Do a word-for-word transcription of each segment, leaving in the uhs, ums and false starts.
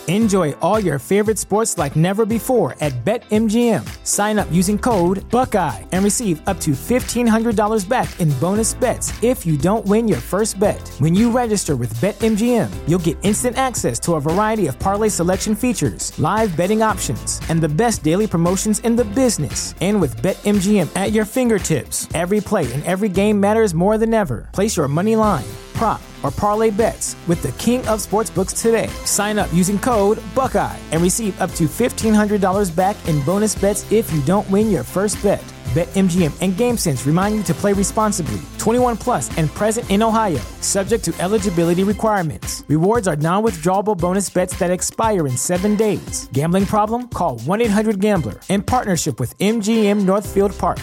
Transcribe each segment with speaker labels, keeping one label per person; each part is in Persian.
Speaker 1: Enjoy all your favorite sports like never before at BetMGM. Sign up using code Buckeye and receive up to fifteen hundred dollars back in bonus bets if you don't win your first bet. When you register with BetMGM, you'll get instant access to a variety of parlay selection features, live betting options, and the best daily promotions in the business. And with BetMGM at your fingertips, every play and every game matters more than ever. Place your money line, prop, or parlay bets with the king of sportsbooks today. Sign up using code Buckeye and receive up to fifteen hundred dollars back in bonus bets if you don't win your first bet. BetMGM and GameSense remind you to play responsibly. twenty-one plus and present in Ohio, subject to eligibility requirements. Rewards are non-withdrawable bonus bets that expire in seven days. Gambling problem? Call one eight hundred gambler in partnership with M G M Northfield Park.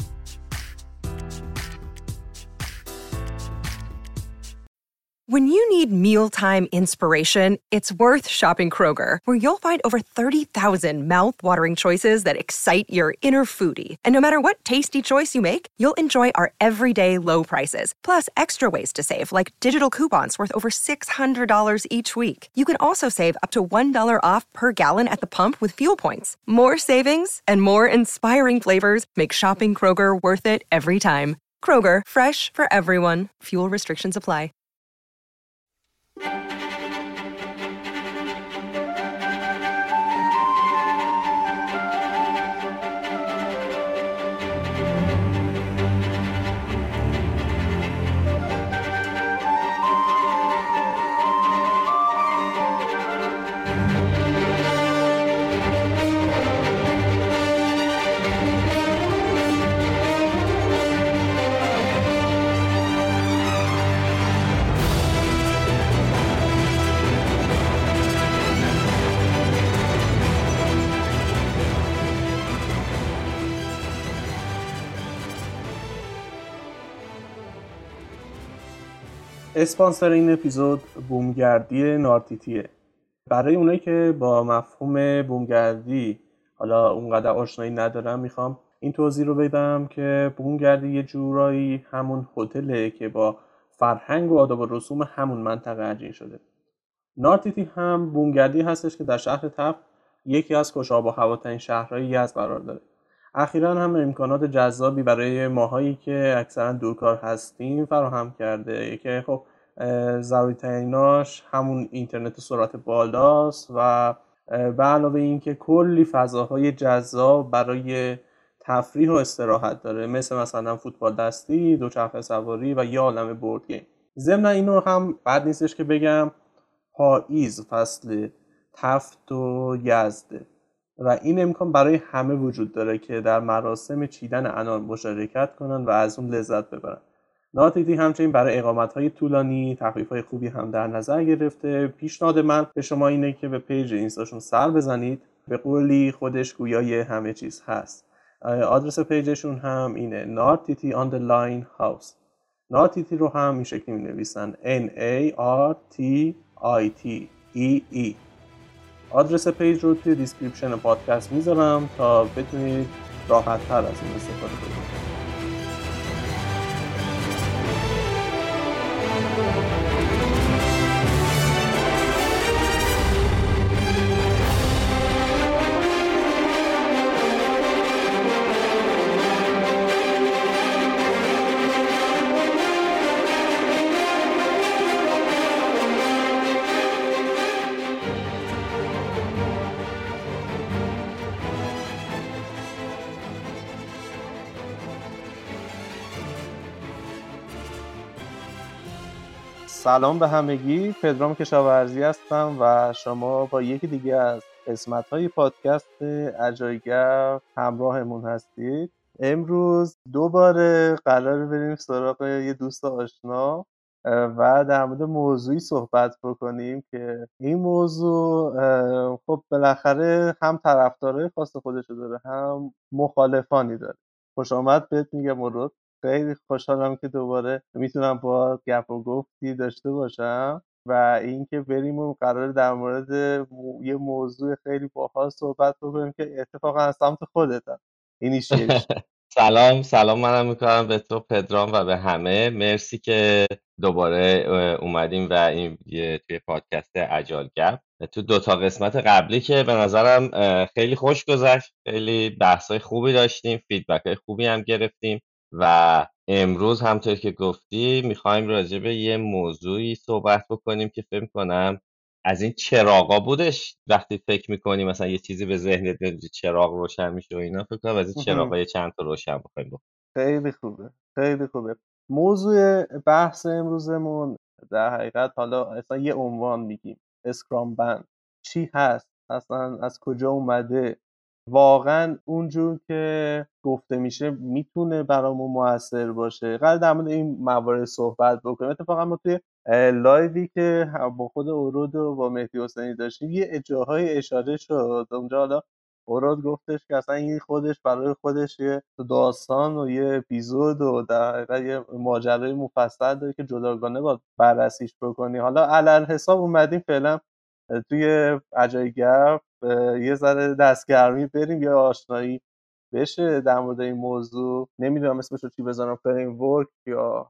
Speaker 2: When you need mealtime inspiration, it's worth shopping Kroger, where you'll find over thirty thousand mouth-watering choices that excite your inner foodie. And no matter what tasty choice you make, you'll enjoy our everyday low prices, plus extra ways to save, like digital coupons worth over six hundred dollars each week. You can also save up to one dollar off per gallon at the pump with fuel points. More savings and more inspiring flavors make shopping Kroger worth it every time. Kroger, fresh for everyone. Fuel restrictions apply.
Speaker 3: اسپانسر این اپیزود بومگردی نارتیتیه. برای اونایی که با مفهوم بومگردی حالا اونقدر آشنایی ندارم میخوام این توضیح رو بدم که بومگردی یه جورایی همون هتله که با فرهنگ و آداب و رسوم همون منطقه عجین شده. نارتیتی هم بومگردی هستش که در شهر تف یکی از خوش آب و هواترین شهرهای یزد قرار داره. اخیراً هم امکانات جذابی برای ماهایی که اکثراً دورکار هستیم فراهم کرده که خب ضروری تریناش همون اینترنت سرعت بالاست و به علاوه این که کلی فضاهای جذاب برای تفریح و استراحت داره، مثل مثلا فوتبال دستی، دوچرخه سواری و یه عالمه بورد گیم. ضمن اینو هم بد نیستش که بگم پاییز فصل تفت و یزده و این امکان برای همه وجود داره که در مراسم چیدن انار مشارکت کنن و از اون لذت ببرن. نارتیتی همچنین برای اقامت‌های طولانی تخفیف‌های خوبی هم در نظر گرفته. پیشنهاد من به شما اینه که به پیج اینستاشون سر بزنید. به قولی خودش گویای همه چیز هست. آدرس پیجشون هم اینه نارتیتی underline house. نارتیتی رو هم این شکلی می‌نویسن N A R T I T E E. آدرس پیج رو توی دیسکریپشن پادکست میذارم تا بتونید راحت تر از این استفاده کنید. سلام به همگی، پدرام کشاورزی هستم و شما با یکی دیگه از قسمت‌های پادکست اجایگر همراهمون هستید. امروز دوباره قراره بریم سراغ یه دوست آشنا و در مورد موضوعی صحبت بکنیم که این موضوع خب بالاخره هم طرفدارای خاص خودشو داره هم مخالفانی داره. خوش آمد بهت میگم مرود. خیلی خوشحالم که دوباره میتونم با گپ و گفتی داشته باشم و اینکه بریم و قراره در مورد مو... یه موضوع خیلی باحال صحبت بکنیم که اتفاقا از سمت خودتم. اینیشیش
Speaker 4: سلام سلام منم میکنم به تو پدرام و به همه. مرسی که دوباره اومدیم و این توی پادکست اجال گپ تو دو تا قسمت قبلی که به نظرم خیلی خوش گذشت، خیلی بحث‌های خوبی داشتیم، فیدبک‌های خوبی هم گرفتیم و امروز همطور که گفتی میخوایم راجع به یه موضوعی صحبت بکنیم که فکر کنم از این چراغا بودش. وقتی فکر میکنی مثلا یه چیزی به ذهنت میاد چراغ روشن میشه و اینا، فکر کنم از این چراغا چند تا روشن بخوایم.
Speaker 3: خیلی خوبه، خیلی خوبه. موضوع بحث امروزمون در حقیقت حالا اصلا یه عنوان میگیم، اسکرام بند چی هست، اصلا از کجا اومده، واقعا اونجور که گفته میشه میتونه برامون موثر باشه. قرار در مورد این موارد صحبت بکنیم. اتفاقا ما توی لایوی که با خود اورود و با مهدی حسینی داشتیم یه جاهای اشاره شد اونجا، حالا اوراد گفتش که اصلا این خودش برای خودش یه داستان و یه اپیزود و در حقیقت یه ماجرای مفصل داره که جداگانه باید بررسیش بکنی. حالا علل حساب اومدیم فعلا توی عجای گپ یه ذره دستگرمی بریم یا آشنایی بشه در مورد این موضوع. نمیدونم اسمش رو چی بذارم، فریم ورک یا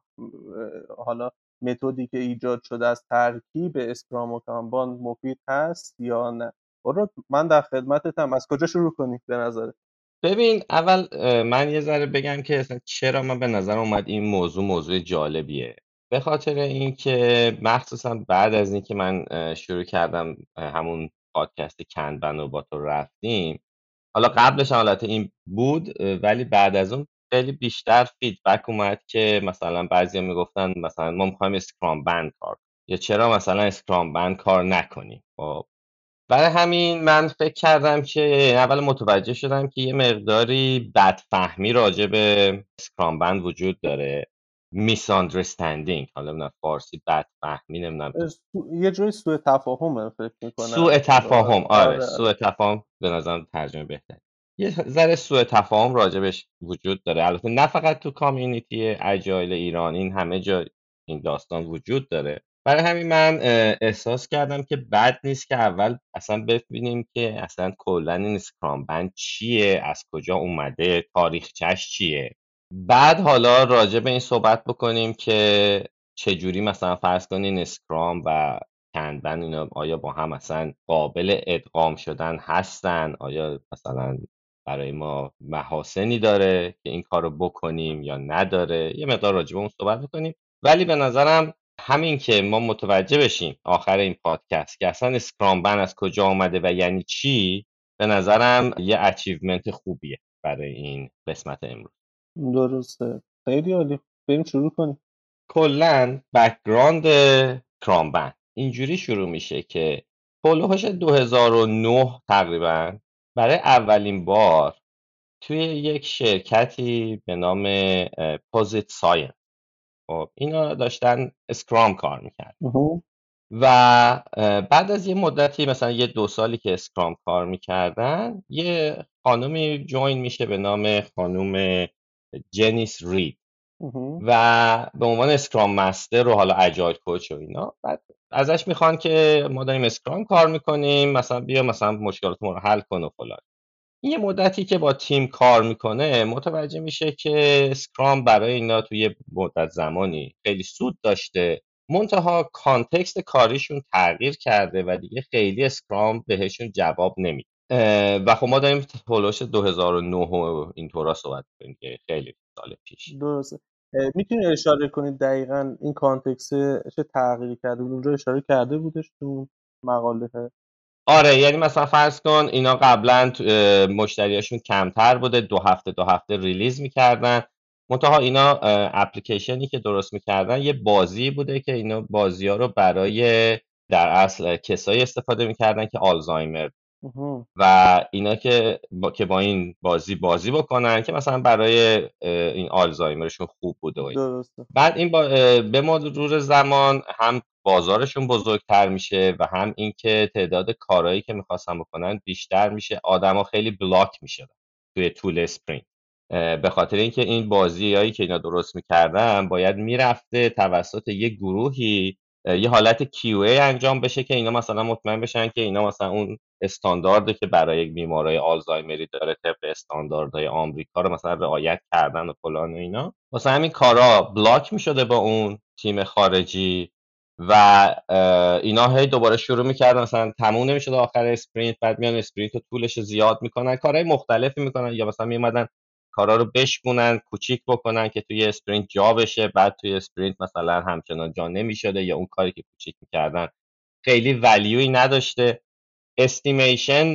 Speaker 3: حالا متدی که ایجاد شده از ترکیب اسکرام و کانبان مفید هست یا نه. برو من در خدمتتم، از کجا شروع کنیم به نظره؟
Speaker 4: ببین اول من یه ذره بگم که اصلا چرا من به نظر اومد این موضوع موضوع جالبیه. به خاطر اینکه مخصوصا بعد از اینکه من شروع کردم همون پادکست کنبن و با تو رفتیم، حالا قبلش حالت این بود ولی بعد از اون خیلی بیشتر فیدبک اومد که مثلا بعضیا میگفتن مثلا ما میخوایم اسکرام بند کار یا چرا مثلا اسکرام بند کار نکنیم. خب برای همین من فکر کردم که اول متوجه شدم که یه مقداری بدفهمی راجع به اسکرام بند وجود داره، میس آندرستندینگ، حالا نمیدونم فارسی بدفهمی، نمیدونم
Speaker 3: سو... یه جوری سوء تفاهمه فکر میکنم.
Speaker 4: سوء تفاهم. آره,
Speaker 3: آره.
Speaker 4: سوء تفاهم به نظرم ترجمه بهتره. یه ذره سوء تفاهم راجبش وجود داره، البته نه فقط تو کامیونیتی اجایل ایران، این همه جا این داستان وجود داره. برای همین من احساس کردم که بد نیست که اول اصلا ببینیم که اصلا کلا این اسکرام بند چیه، از کجا اومده، تاریخچش چیه. بعد حالا راجع به این صحبت بکنیم که چجوری مثلا فرض کنین اسکرام و کنبن اینا آیا با هم مثلا قابل ادغام شدن هستن، آیا مثلا برای ما محاسنی داره که این کارو بکنیم یا نداره. یه مقدار راجع به اون صحبت بکنیم. ولی به نظرم همین که ما متوجه بشیم آخر این پادکست که اصلا اسکرام بند از کجا آمده و یعنی چی، به نظرم یه اچیومنت خوبیه برای این قسمت امروز.
Speaker 3: درسته، خیلی عالی. بریم شروع کنیم.
Speaker 4: کلا بک‌گراند اسکرام بند اینجوری شروع میشه که هولوش دو هزار و نه تقریبا برای اولین بار توی یک شرکتی به نام پوزیت ساینس، خب اینا داشتن اسکرام کار میکرد و بعد از یه مدتی مثلا یه دو سالی که اسکرام کار میکردن یه خانومی جوین میشه به نام خانوم جنیس رید و به عنوان اسکرام مستر و حالا اجایل کوچ و اینا. بعد ازش میخوان که ما داریم اسکرام کار میکنیم، مثلا بیا مثلا مشکلات ما رو حل کن و فلان. یه مدتی که با تیم کار میکنه متوجه میشه که اسکرام برای اینا توی مدت زمانی خیلی سود داشته، منتها کانتکست کاریشون تغییر کرده و دیگه خیلی اسکرام بهشون جواب نمیده. و خب ما داریم هولوش دو هزار و نه و اینطورا صحبت کنیم که خیلی سال پیش.
Speaker 3: درسته. میتونی اشاره کنید دقیقاً این کانتکست چه تغییری کرده؟ اونجا اشاره کرده بودش تو مقاله؟
Speaker 4: آره یعنی مثلا فرض کن اینا قبلا مشتریاشون کمتر بوده، دو هفته دو هفته ریلیز میکردن، منتها اینا اپلیکیشنی که درست میکردن یه بازی بوده که اینا بازی ها رو برای در اصل کسایی استفاده میکردن که آلزایمر و اینا که با, که با این بازی بازی بکنن که مثلا برای این آلزایمرشون خوب بوده. و بعد این با به مرور زمان هم بازارشون بزرگتر میشه و هم اینکه تعداد کارهایی که میخواستن بکنن بیشتر میشه، آدما خیلی بلاک میشدن توی طول اسپرینت به خاطر اینکه این بازیایی که اینا درست میکردن باید میرفته توسط یه گروهی یه حالت کیو ای انجام بشه که اینا مثلا مطمئن بشن که اینا مثلا اون استانداردی که برای بیمارای آلزایمری داره طبق استانداردهای آمریکا رو مثلا رعایت کردن و فلان و اینا. واسه همین کارا بلاک میشده با اون تیم خارجی و اینا هی دوباره شروع میکردن، مثلا تموم نمیشد آخر اسپرینت، بعد میان اسپرینت رو طولش زیاد میکنن، کارهای مختلفی میکنن، یا مثلا میومدن کارا رو بشکونن، کوچیک بکنن که توی اسپرینت جا بشه، بعد توی اسپرینت مثلا همچنان جا نمیشده، یا اون کاری که کوچیک میکردن خیلی ولیوی نداشته. استیمیشن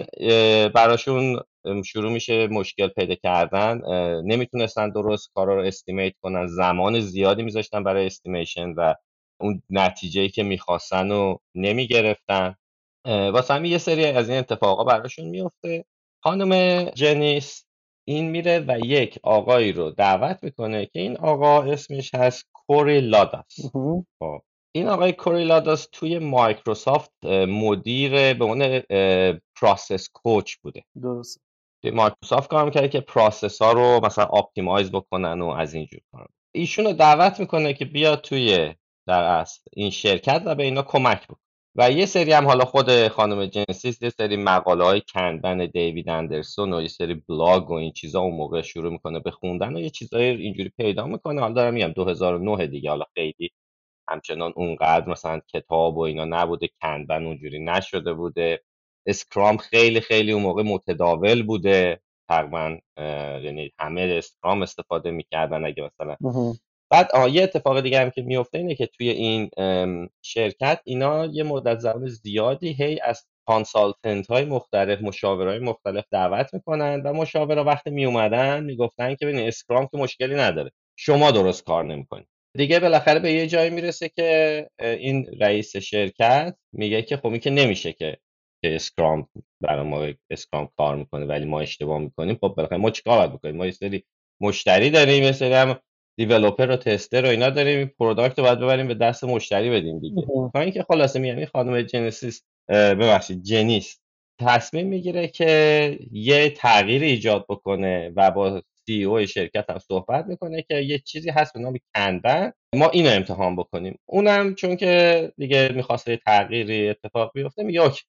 Speaker 4: براشون شروع میشه مشکل پیدا کردن، نمیتونستن درست کارا رو استیمیت کنن، زمان زیادی میذاشتن برای استیمیشن و اون نتیجه‌ای که میخواستن رو نمیگرفتن. واسه همین یه سری از این اتفاقا براشون میفته. خانم جنیس این میره و یک آقایی رو دعوت میکنه که این آقا اسمش هست کوری لاداس. خب این آقای کوری لاداس توی مایکروسافت مدیر به عنوان پروسس کوچ بوده.
Speaker 3: درست.
Speaker 4: توی مایکروسافت کار میکرده که پروسس ها رو مثلا آپتیمایز بکنن و از اینجور کار. ایشون رو دعوت میکنه که بیا توی در اصل این شرکت و به اینا کمک بکن. و یه سری هم حالا خود خانم جنسیس یه سری مقاله های کندن دیوید اندرسون و یه سری بلاگ و این چیزا اون موقع شروع میکنه به خوندن و یه چیزای اینجوری پیدا میکنه. حالا دارم میگم دو هزار و نه دیگه، حالا خیلی همچنان اونقدر مثلا کتاب و اینا نبوده، کندن اونجوری نشده بوده، اسکرام خیلی خیلی اون موقع متداول بوده تقریبا، یعنی همه اسکرام استفاده میکردن اگه مثلا. بعد یه اتفاق دیگه هم که میفته اینه که توی این شرکت اینا یه مدت زمان زیادی هی از کانسالتنت های مختلف، مشاورای مختلف دعوت میکنن و مشاورا وقتی میومدن میگفتن که ببین اسکرام که مشکلی نداره، شما درست کار نمیکنید. دیگه بالاخره به یه جایی میرسه که این رئیس شرکت میگه که خب این که نمیشه که اسکرام برای ما اسکرام کار میکنه ولی ما اشتباه میکنیم. خب بالاخره ما چیکار باید بکنیم؟ ما یه سری مشتری داریم، یه سری هم دیولپر و تستر و اینا داریم، این پروداکت رو باید ببریم به دست مشتری بدیم دیگه. تا اینکه خلاصه میگم این خانم جنسیس ببخشید جنیس تصمیم میگیره که یه تغییر ایجاد بکنه و با سی او شرکت هم صحبت میکنه که یه چیزی هست به نام کنبن، ما اینو امتحان بکنیم. اونم چون که دیگه میخواسته تغییری اتفاق بیفته میگه اوکی.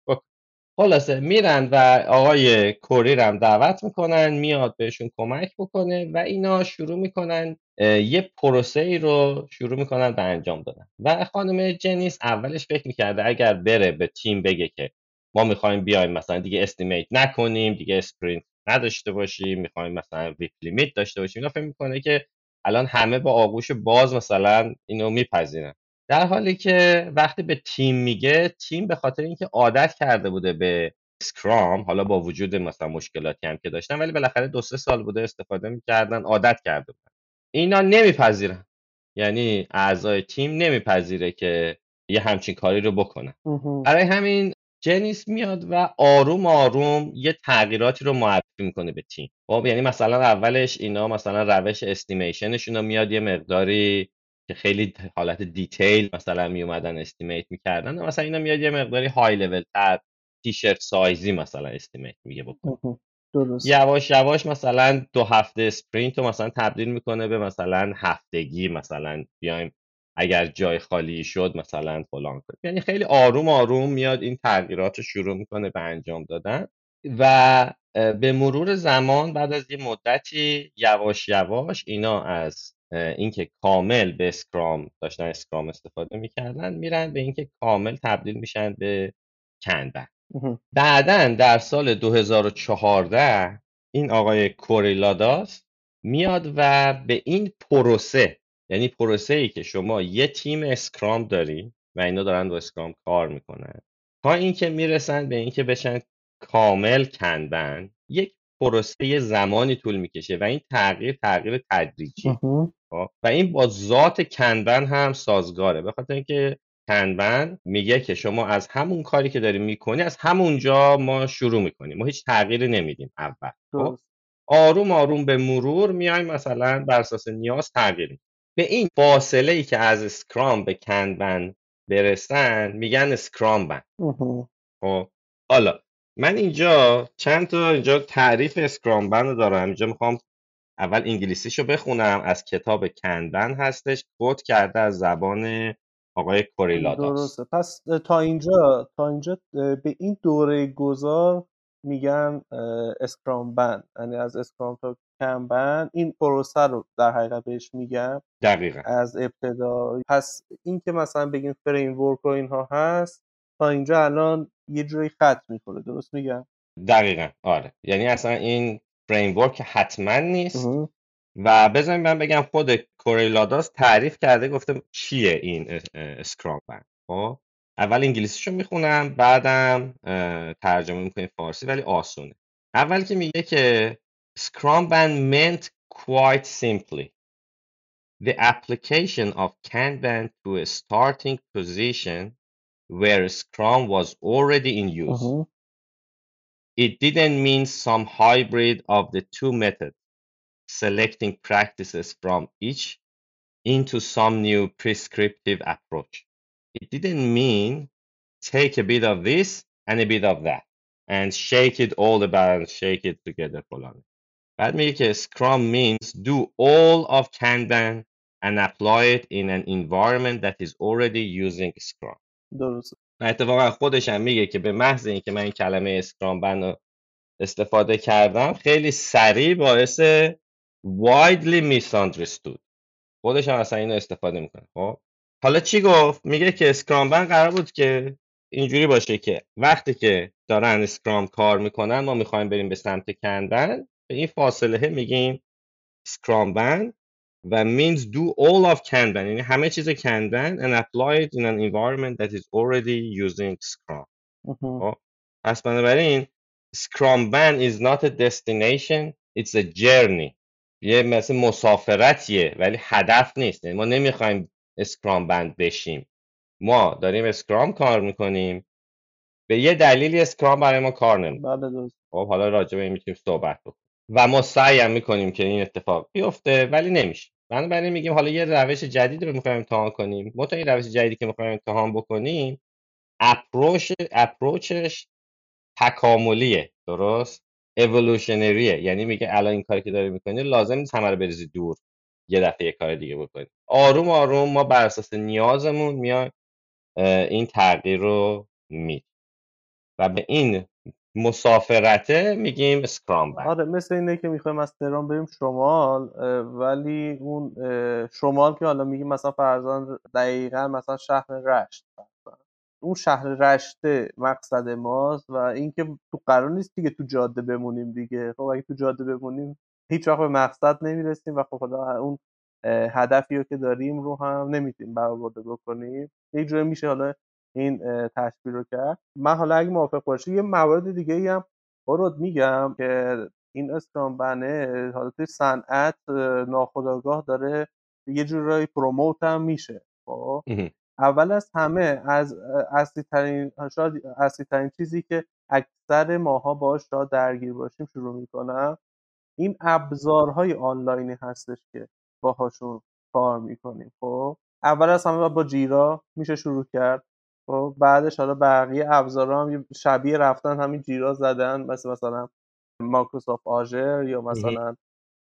Speaker 4: خلاصه میرن و آقای کوری هم دعوت میکنن میاد بهشون کمک بکنه و اینا شروع میکنن یه پروسه ای رو شروع میکنن به انجام دادن. و خانم جنیس اولش فکر میکرده اگر بره به تیم بگه که ما میخوایم بیایم مثلا دیگه استیمیت نکنیم، دیگه اسپرینت نداشته باشیم، میخوایم مثلا ویک لیمیت داشته باشیم، اینا فکر میکنه که الان همه با آغوش باز مثلا اینو میپذیرن. در حالی که وقتی به تیم میگه، تیم به خاطر اینکه عادت کرده بوده به اسکرام، حالا با وجود مثلا مشکلاتی هم که داشتن ولی بالاخره دو سه سال بوده استفاده میکردن، عادت کرده بودن، اینا نمیپذیرن. یعنی اعضای تیم نمیپذیره که یه همچین کاری رو بکنن. برای همین جنیس میاد و آروم آروم یه تغییراتی رو معرفی میکنه به تیم. خب یعنی مثلا اولش اینا مثلا روش استیمیشنشون رو میاد یه مقداری که خیلی حالت دیتیل مثلا می اومدن استیمیت میکردن، مثلا اینا میاد یه مقداری های لول تر تیشرت سایزی مثلا استیمیت میگه بکنه.
Speaker 3: درست.
Speaker 4: یواش یواش مثلا دو هفته اسپرینت رو مثلا تبدیل میکنه به مثلا هفتگی، مثلا بیایم اگر جای خالی شد مثلا فلان کنیم. یعنی خیلی آروم آروم میاد این تغییرات رو شروع میکنه به انجام دادن و به مرور زمان بعد از یه مدتی یواش یواش اینا از اینکه کامل به اسکرام داشتن اسکرام استفاده میکردن میرن به اینکه کامل تبدیل میشن به کنبن. بعدن در سال دو هزار و چهارده این آقای کوری لاداس میاد و به این پروسه، یعنی پروسه ای که شما یه تیم اسکرام داری و اینا دارن با اسکرام کار میکنن تا اینکه میرسن به اینکه بشن کامل کنبن، یک پروسه یه زمانی طول میکشه و این تغییر تغییر تدریجی و این با ذات کنبن هم سازگاره، به خاطر اینکه کنبن میگه که شما از همون کاری که داری میکنی از همونجا ما شروع میکنیم، ما هیچ تغییری نمیدیم اول. خب آروم آروم به مرور میایم مثلا بر اساس نیاز تغییر. به این فاصله ای که از اسکرام به کنبن برسن میگن اسکرام بن. خب حالا من اینجا چند تا اینجا تعریف اسکرام بن رو دارم، اینجا میخوام اول انگلیسیشو بخونم، از کتاب کنبن هستش، کوت کرده از زبان آقای کوری لاداس.
Speaker 3: درسته. پس تا اینجا تا اینجا به این دوره گذار میگن اسکرام بن، یعنی از اسکرام تا کمبن این پروسه رو در حقیقت بهش میگم
Speaker 4: دقیقاً
Speaker 3: از ابتدا. پس این که مثلا بگیم فریم ورک و اینها هست تا اینجا الان یه جوری خط میخوره، درست میگم؟
Speaker 4: دقیقاً آره، یعنی اصلا این فریم ورک حتما نیست.
Speaker 3: اه.
Speaker 4: و بذاریم من بگم خود کوریلاداس تعریف کرده، گفته چیه این اسکرام بند. خب اول انگلیسیشو میخونم بعدم اه، ترجمه میکنیم فارسی، ولی آسونه. اول که میگه که Scrum Band meant quite simply the application of Kanban to a starting position where Scrum was already in use.
Speaker 3: اه.
Speaker 4: It didn't mean some hybrid of the two methods, selecting practices from each into some new prescriptive approach. It didn't mean take a bit of this and a bit of that and shake it all about and shake it together فلان. بعد میگه که Scrum means do all of Kanban and apply it in an environment that is already using Scrum.
Speaker 3: درست.
Speaker 4: و اتفاقا خودش هم میگه که به محض اینکه من این کلمه Scrum بند رو استفاده کردم خیلی سریع باعث widely misunderstood، خودش هم اصلا اینو استفاده میکنه. خب حالا چی گفت؟ میگه که اسکرام بند قرار بود که اینجوری باشه که وقتی که دارن اسکرام کار میکنن ما میخوایم بریم به سمت کندن، به این فاصله میگیم اسکرام بند و means do all of Kanban، یعنی همه چیز کندن and apply it in an environment that is already using Scrum. خب پس بنابراین اسکرام بند is not a destination, it's a journey. یه مثل مسافرتیه ولی هدف نیست. یعنی ما نمیخوایم اسکرام بند بشیم، ما داریم اسکرام کار میکنیم، به یه دلیلی اسکرام برای ما کار نمیکنه.
Speaker 3: بله درست.
Speaker 4: خب حالا راجع به این میتونیم صحبت بکنیم و ما سعی هم میکنیم که این اتفاق بیفته ولی نمیشه. بنابراین میگیم حالا یه روش جدید رو میخوایم امتحان کنیم. ما تا این روش جدیدی که میخوایم امتحان بکنیم اپروچ اپروچش تکاملیه، درست؟ اِوولوشنریه، یعنی میگه الان این کاری که داری میکنی لازم نیست همه رو بریزی دور یه دفعه یه کار دیگه بکنی. آروم آروم ما بر اساس نیازمون میایم این تغییر رو میدیم و به این مسافرته میگیم اسکرام بند.
Speaker 3: آره مثل اینه که میخوایم از تهران بریم شمال، ولی اون شمال که حالا میگیم مثلا فرضاً دقیقاً مثلا شهر رشت، اون شهر رشته مقصد ماست و اینکه تو قرار نیست دیگه تو جاده بمونیم دیگه. خب اگه تو جاده بمونیم هیچ وقت به مقصد نمیرسیم و خب حالا اون هدفی رو که داریم رو هم نمیتونیم برآورده بکنیم. یه جوری میشه حالا این تشبیه رو کرد. من حالا اگه موافق باشی یه موارد دیگه ای هم برات میگم که این اسکرام بنه حالا توی صنعت ناخودآگاه داره یه جورایی پروموت هم میشه. خب اول از همه از اصلی ترین شاید اصلی ترین چیزی که اکثر ماها باهاش شاید درگیر باشیم شروع میکنم این ابزارهای آنلاینی هستش که باهاشون کار میکنیم. خب اول از همه با جیرا میشه شروع کرد. خب بعدش حالا بقیه ابزارها هم شبیه رفتن همین جیرا زدن، مثل مثلا مایکروسافت آژر یا مثلا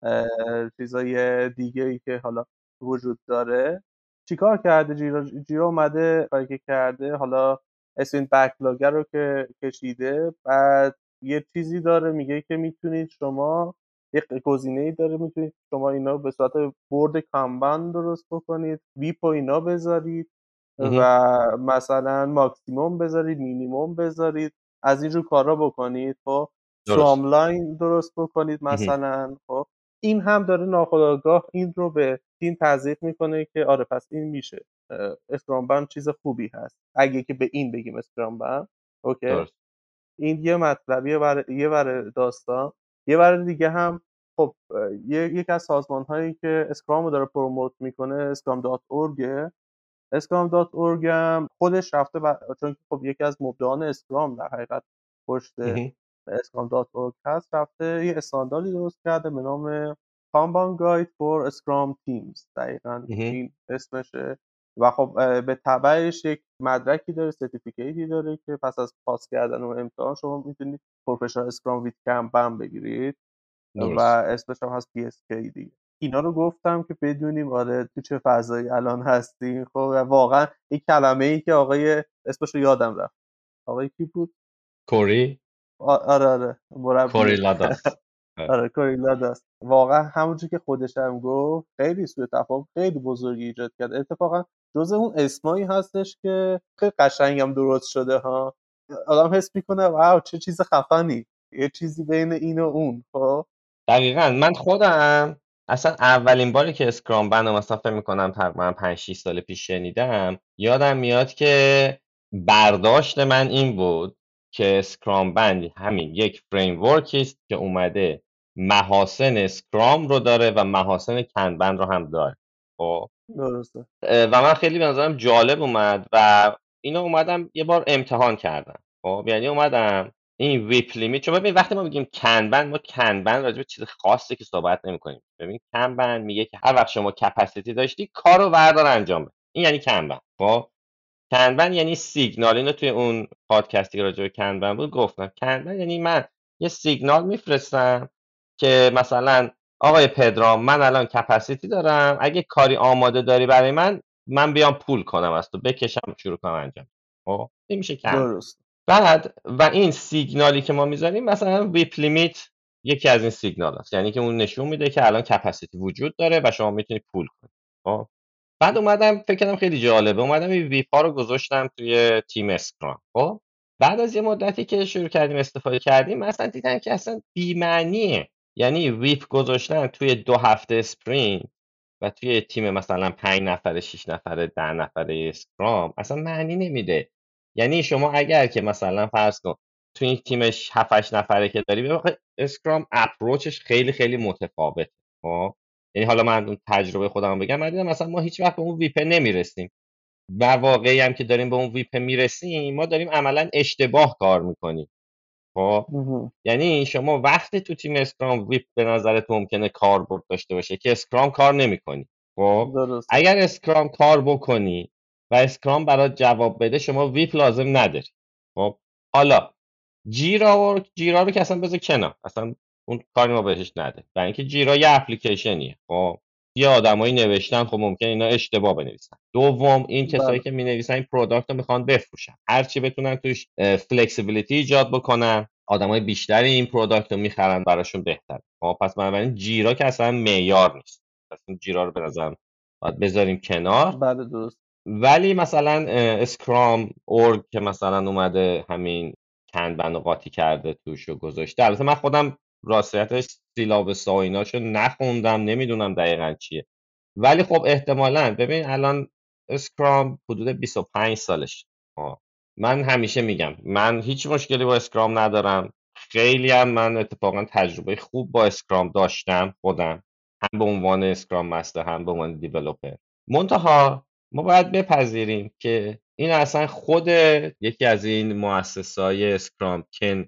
Speaker 3: چیزای دیگه ای که حالا وجود داره. چیکار کرده جیرا؟ جیرا اومده کاری که کرده حالا اسم بکلاگر رو که کشیده، بعد یه چیزی داره میگه که میتونید شما یک گزینه‌ای داره میتونید شما اینا به صورت بورد کانبان درست بکنید، ویپ و اینا بذارید و مثلا ماکسیموم بذارید، مینیموم بذارید، از اینجور کارا بکنید. خب سواملاین درست بکنید مثلا. خب این هم داره ناخودآگاه این رو به تیم تزریق میکنه که آره پس این میشه اسکرام بند چیز خوبی هست اگه که به این بگیم اسکرام بند. اوکی درست. این یه مطلبیه بر یه بر داستان. یه بر دیگه هم خب یک از سازمان هایی که اسکرام رو داره پروموت میکنه اسکرام دات اورگ. اسکرام دات اورگ هم خودش رفته ب... چون خب یکی از مبدعان اسکرام در حقیقت پشت اسکرام دات اورگ هست، رفته یه استانداردی درست کرده به نام Kanban Guide for Scrum Teams. دقیقاً این اسمشه و خب به تبعش یک مدرکی داره، سرتیفیکیتی داره که پس از پاس کردن و امتحان شما میتونید پروفشنال اسکرام ویت کمپن بگیرید و اسمش هم هست پی اس کی دیگه. اینا رو گفتم که بدونیم آره تو چه فضایی الان هستیم. خب واقعا این کلمه ای که آقای اسمش رو یادم رفت، آقای کی بود؟
Speaker 4: کوری؟
Speaker 3: آره آره مربی
Speaker 4: کوریلاداس
Speaker 3: آره کویلاد است. واقعا همونجور که خودش هم گفت خیلی سوء تفاهم خیلی بزرگی ایجاد کرد. اتفاقا جز اون اسمایی هستش که خیلی قشنگ هم درست شده ها، آدم حس میکنه واو چه چیز خفنی، یه چیزی بین این و اون. خب
Speaker 4: دقیقاً من خودم اصلا اولین باری که اسکرام بند رو مثلا فکر میکنم تقریبا پنج شش سال پیش شنیدم، یادم میاد که برداشت من این بود که اسکرام بند همین یک فریم ورکی است که اومده محاسن اسکرام رو داره و محاسن کنبن رو هم داره. خب
Speaker 3: درسته.
Speaker 4: اه، و من خیلی به نظرم جالب اومد و اینو اومدم یه بار امتحان کردم. خب یعنی اومدم این ویپ لیمیت، چون ببین وقتی ما میگیم کنبن، ما کنبن راجع به چیز خاصی که صحبت نمی‌کنیم. ببین کنبن میگه که هر وقت شما کپاسیتی داشتی کارو بردار انجام بده، این یعنی کنبن. خب کنبن یعنی سیگنال. اینو توی اون پادکستی که راجع به کنبن بود گفتم. کنبن یعنی من یه سیگنال میفرستم که مثلا آقای پدرام من الان کپاسیتی دارم، اگه کاری آماده داری برای من من بیام پول کنم از تو، بکشم شروع کنم انجام. خب این میشه کنبن.
Speaker 3: درست.
Speaker 4: بعد و این سیگنالی که ما میذاریم مثلا ویپ لیمیت یکی از این سیگنال هست، یعنی که اون نشون میده که الان کپاسیتی وجود داره و شما میتونید پول کنید. خب بعد اومدم فکر کردم خیلی جالبه، اومدم این ویپ ها رو گذاشتم توی تیم اسکرام. خب بعد از یه مدتی که شروع کردیم استفاده کردیم مثلا دیدم که اصلا بی‌معنیه. یعنی ویپ گذاشتن توی دو هفته اسپرینت و توی تیم مثلا پنج نفره شش نفره ده نفره اسکرام اصلا معنی نمیده. یعنی شما اگر که مثلا فرض کن توی این تیمش هفت هشت نفره که داری، ببین اسکرام اپروچش خیلی خیلی متفاوته. خب یعنی حالا من اون تجربه خودم بگم، من دیدم مثلا ما هیچ وقت به اون ویپه نمیرسیم و واقعی هم که داریم به اون ویپه میرسیم ما داریم عملا اشتباه کار میکنیم. خب
Speaker 3: مهم.
Speaker 4: یعنی شما وقتی تو تیم اسکرام ویپ به نظرت ممکنه کاربرد داشته باشه که اسکرام کار نمیکنی. خب
Speaker 3: درسته.
Speaker 4: اگر اسکرام کار بکنی و اسکرام برات جواب بده شما ویپ لازم نداری. خب حالا جیرا و جیرا رو که اصلا بذار کنار، اصلا اون کاری ما بهش نده، برای اینکه جیرا یه اپلیکیشنیه. خب یه آدمایی نوشتن، خب ممکنه اینا اشتباه بنویسن. دوم این کسایی
Speaker 3: بله.
Speaker 4: که می نویسن این پروداکت رو میخوان بفروشن، هر چی بتونن توش فلکسیبیلیتی ایجاد بکنن آدمای بیشتری این پروداکت رو میخرن براشون بهتره. خب پس بنابراین جیرا که اصلا معیار نیست، پس این جیرا رو به نظرم باید بذاریم کنار.
Speaker 3: بله درست.
Speaker 4: ولی مثلا اسکرام اورگ که مثلا اومده همین کنبن و قاطی کرده توش و گذاشته. البته من خودم راستیتش سیلابس و ایناشو نخوندم، نمیدونم دقیقا چیه، ولی خب احتمالاً ببین الان اسکرام حدود بیست و پنج سالش. آه. من همیشه میگم من هیچ مشکلی با اسکرام ندارم، خیلی هم من اتفاقا تجربه خوب با اسکرام داشتم خودم، هم به عنوان اسکرام مستر هم به عنوان دیولپر. منتها ما باید بپذیریم که این اصلا خود یکی از این مؤسسای اسکرام کن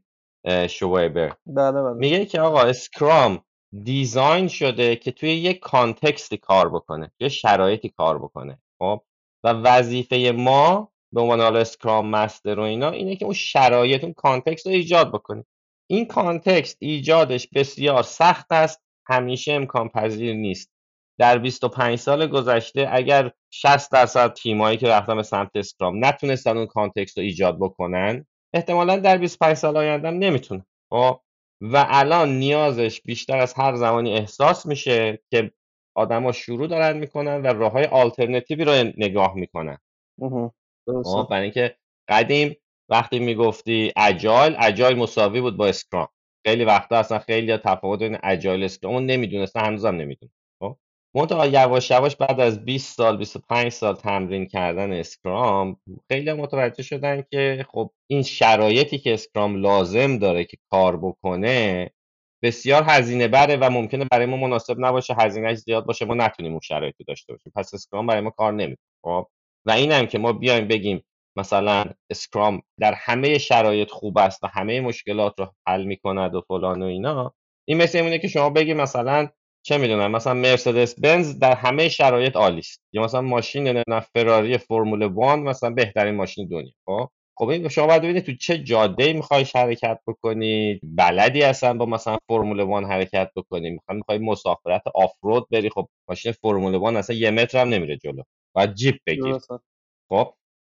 Speaker 4: شوایبر
Speaker 3: بله بله.
Speaker 4: میگه که آقا اسکرام دیزاین شده که توی یک کانتکستی کار بکنه، یه شرایطی کار بکنه. خب و وظیفه ما به عنوان حالا اسکرام مستر و اینا اینه که اون شرایط، اون کانتکست رو ایجاد بکنیم. این کانتکست ایجادش بسیار سخت است، همیشه امکان پذیر نیست. در بیست و پنج سال گذشته اگر شصت درصد تیمایی که رفتن به سمت اسکرام نتونستن اون کانتکست رو ایجاد بکنن، احتمالاً در بیست و پنج سال آینده هم نمیتونن. خب و الان نیازش بیشتر از هر زمانی احساس میشه که آدما شروع دارن میکنن و راههای آلترناتیوی رو نگاه میکنن.
Speaker 3: مهم. درسته.
Speaker 4: خب برای اینکه قدیم وقتی میگفتی اجایل، اجایل مساوی بود با اسکرام. خیلی وقتا اصلا خیلی تفاوت بین اجایل و اسکرام نمیدونستن، هنوزم نمیدونن. خب منتها یواش یواش بعد از بیست سال بیست و پنج سال تمرین کردن اسکرام خیلی متوجه شدن که خب این شرایطی که اسکرام لازم داره که کار بکنه بسیار هزینه بره و ممکنه برای ما مناسب نباشه، هزینه‌اش زیاد باشه، ما نتونیم اون شرایط رو داشته باشیم، پس اسکرام برای ما کار نمیکنه. خب و اینم که ما بیایم بگیم مثلا اسکرام در همه شرایط خوب است و همه مشکلات رو حل میکند و فلان و اینا، این مثل اینه که شما بگی مثلا چه میدونم مثلا مرسدس بنز در همه شرایط عالی است، یا مثلا ماشین نه فراری فرمول یک مثلا بهترین ماشین دنیا. خب خب این شما باید ببینید تو چه جاده‌ای می‌خوای حرکت بکنی، بلدی اصلا با مثلا فرمول یک حرکت بکنی، می‌خوای می‌خوای مسافرت آفرود بری، خب ماشین فرمول یک اصلا یه متر هم نمیره جلو، باید جیپ بگیری.
Speaker 3: درسته.
Speaker 4: خب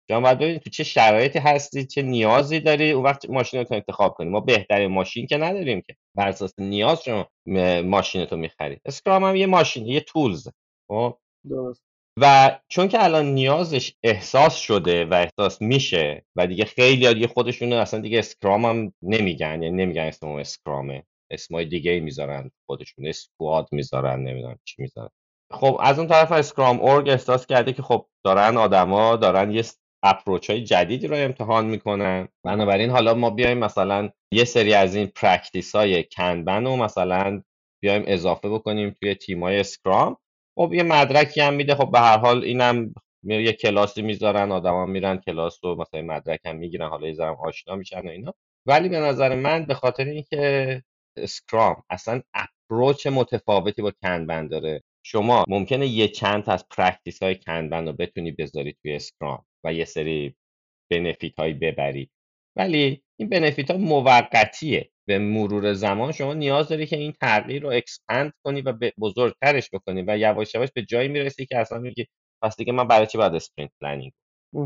Speaker 4: شما باید ببینید تو چه شرایطی هستی، چه نیازی داری، اون وقت ماشینتو انتخاب کنی. ما بهترین ماشین که نداریم که بر اساس نیاز شما ماشینتو میخرید. اسکرام هم یه ماشین، یه تولز. خب
Speaker 3: درست.
Speaker 4: و چون که الان نیازش احساس شده و احساس میشه و دیگه خیلی دیگه خودشونو اصلا دیگه اسکرام هم نمیگن، یعنی نمیگن اسم اون اسکرامه، اسمای دیگه ای میذارن خودشون، اسکواد میذارن، نمیدونم چی میذارن. خب از اون طرف اسکرام اورگ احساس کرده که خب دارن آدما دارن یه اپروچ های جدیدی رو امتحان میکنن، بنابراین حالا ما بیایم مثلا یه سری از این پرکتیس های کنبن رو مثلا بیایم اضافه بکنیم توی تیمای اسکرام. خب یه مدرکی هم میده، خب به هر حال اینم یه کلاسی میذارن، آدما میرن کلاس رو مثلا مدرک هم میگیرن، حالا یه ذره آشنا میشن و اینا. ولی به نظر من به خاطر اینکه اسکرام اصلا اپروچ متفاوتی با کنبن داره، شما ممکنه یه چند تا از پرکتیس های کنبن رو بتونی بذاری توی اسکرام و یه سری بنفیت هایی ببری، ولی این بنفیت ها موقتیه. به مرور زمان شما نیاز داری که این تغییر رو اکسپند کنی و بزرگترش بکنی و یواش یواش به جایی میرسی که اصلا میگی پس دیگه من برای چی باید اسپرینت پلنینگ؟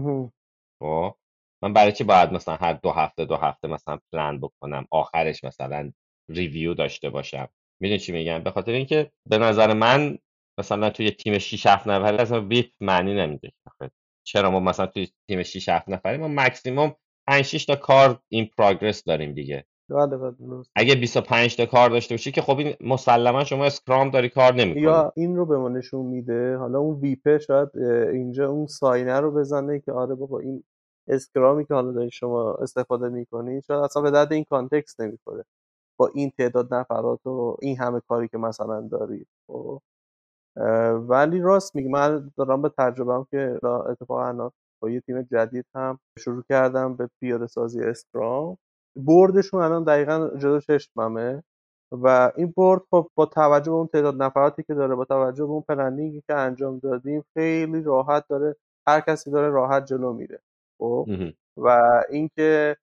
Speaker 4: خب من برای چی باید مثلا هر دو هفته دو هفته مثلا پلن بکنم، آخرش مثلا ریویو داشته باشم؟ میدونی چی میگم؟ به خاطر اینکه به نظر من مثلا توی تیم شش هفت نفره اصلا ویپ معنی نمیده. چرا ما مثلا توی تیم شش هفت نفره ما مکسیمم پنج شش تا کار این پروگرس داریم دیگه.
Speaker 3: بله بله درست.
Speaker 4: اگه بیست و پنج تا کار داشته باشی که خب این مسلما شما اسکرام داری کار نمیکنه.
Speaker 3: یا این رو به ما نشون میده، حالا اون ویپه شاید اینجا اون ساینه رو بزنه که آره بابا این اسکرامی که حالا داری شما استفاده میکنی شاید اصلا به درد این کانتکست نمیخوره با این تعداد نفرات و این همه کاری که مثلا دارید. خب ولی راست میگی، من دارم به تجربه‌ام که اتفاقا با یه تیم جدید هم شروع کردم به پیاده سازی اسکرام. بردشون الان دقیقاً جلو چشممه و این برد خب با توجه به اون تعداد نفراتی که داره، با توجه به اون پلنینگی که انجام دادیم، خیلی راحت داره، هر کسی داره راحت جلو میره. خب و اینکه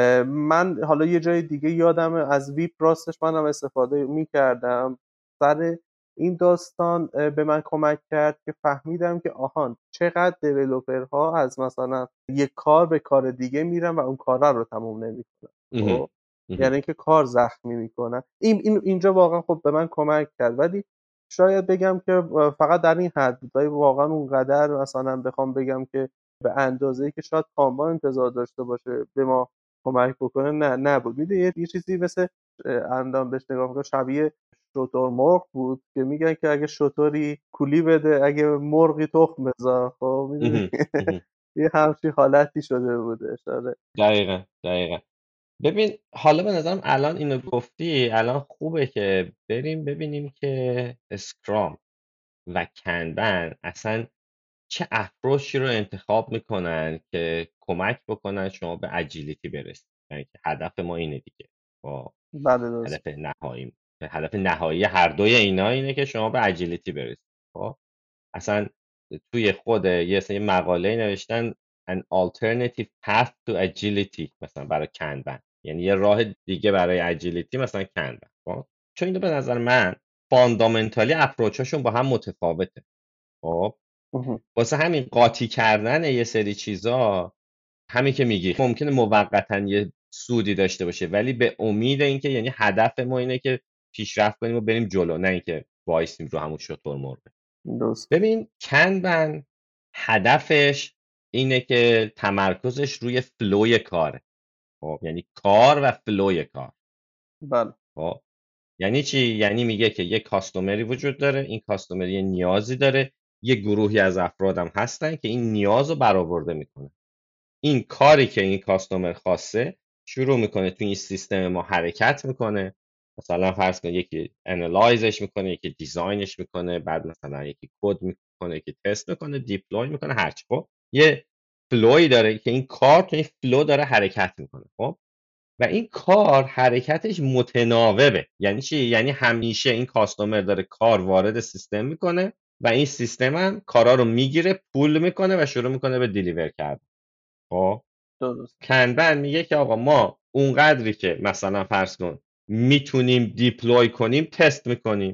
Speaker 3: من حالا یه جای دیگه یادم از ویپ راستش منم استفاده میکردم، سر این داستان به من کمک کرد که فهمیدم که آهان چقدر دیولپرها از مثلا یک کار به کار دیگه میرن و اون کار رو تموم نمیکنن. خب یعنی اینکه کار زخمی میکنن. این, این اینجا واقعا خب به من کمک کرد، ولی شاید بگم که فقط در این حد بود، واقعا اونقدر مثلا بخوام بگم که به اندازه‌ای که شاید کامبان انتظار داشته باشه به ما کمک بکنه نه نبود. میدونی یه چیزی مثل اندام بهش نگاه میکنم شبیه شتر مرغ بود که میگن که اگه شتری کولی بده اگه مرغی تخم بذار. خب میدونی یه همچین حالتی شده بوده. شده
Speaker 4: دقیقا دقیقا. ببین حالا به نظرم الان اینو گفتی، الان خوبه که بریم ببینیم که اسکرام و کنبن اصلا چه اپروچی رو انتخاب میکنن که کمک بکنن شما به اجیلیتی برسید. یعنی که هدف ما اینه دیگه، با هدف نهایی هدف نهایی هر دوی اینا اینه که شما به اجیلیتی برسید. خب اصلا توی خود یه سری مقاله نوشتن an alternative path to agility مثلا برای کنبن، یعنی یه راه دیگه برای اجیلیتی مثلا کنبن. خب چون اینو به نظر من فاندامنتالی اپروچاشون با هم متفاوته. خب واسه همین قاطی کردن یه سری چیزا، همین که میگی ممکنه موقتا یه سودی داشته باشه، ولی به امید اینکه یعنی هدف ما اینه که پیشرفت کنیم و بریم جلو، نه اینکه وایسیم رو همون شتر مرغ. ببین کنبن هدفش اینه که تمرکزش روی فلوی کاره. خب یعنی کار و فلوی کار.
Speaker 3: بله.
Speaker 4: خب یعنی چی؟ یعنی میگه که یک کاستومری وجود داره، این کاستومری یه نیازی داره، یه گروهی از افرادم هستن که این نیاز رو برآورده میکنه. این کاری که این کاستومر خواسته شروع میکنه تو این سیستم ما حرکت میکنه. مثلا فرض کن یکی انالایزش میکنه، یکی دیزاینش میکنه، بعد مثلا یکی کد میکنه، یکی تست میکنه، دیپلوی میکنه، هرچی. خب یه فلوی داره که این کار تو این فلو داره حرکت میکنه. خب و این کار حرکتش متناوبه. یعنی چی؟ یعنی همیشه این کاستومر داره کار وارد سیستم میکنه و این سیستم هم کارا رو میگیره، پول میکنه و شروع میکنه به دیلیور کردن. خب
Speaker 3: درست.
Speaker 4: کنبن میگه که آقا ما اونقدری که مثلا فرض کن میتونیم دیپلوی کنیم تست میکنیم.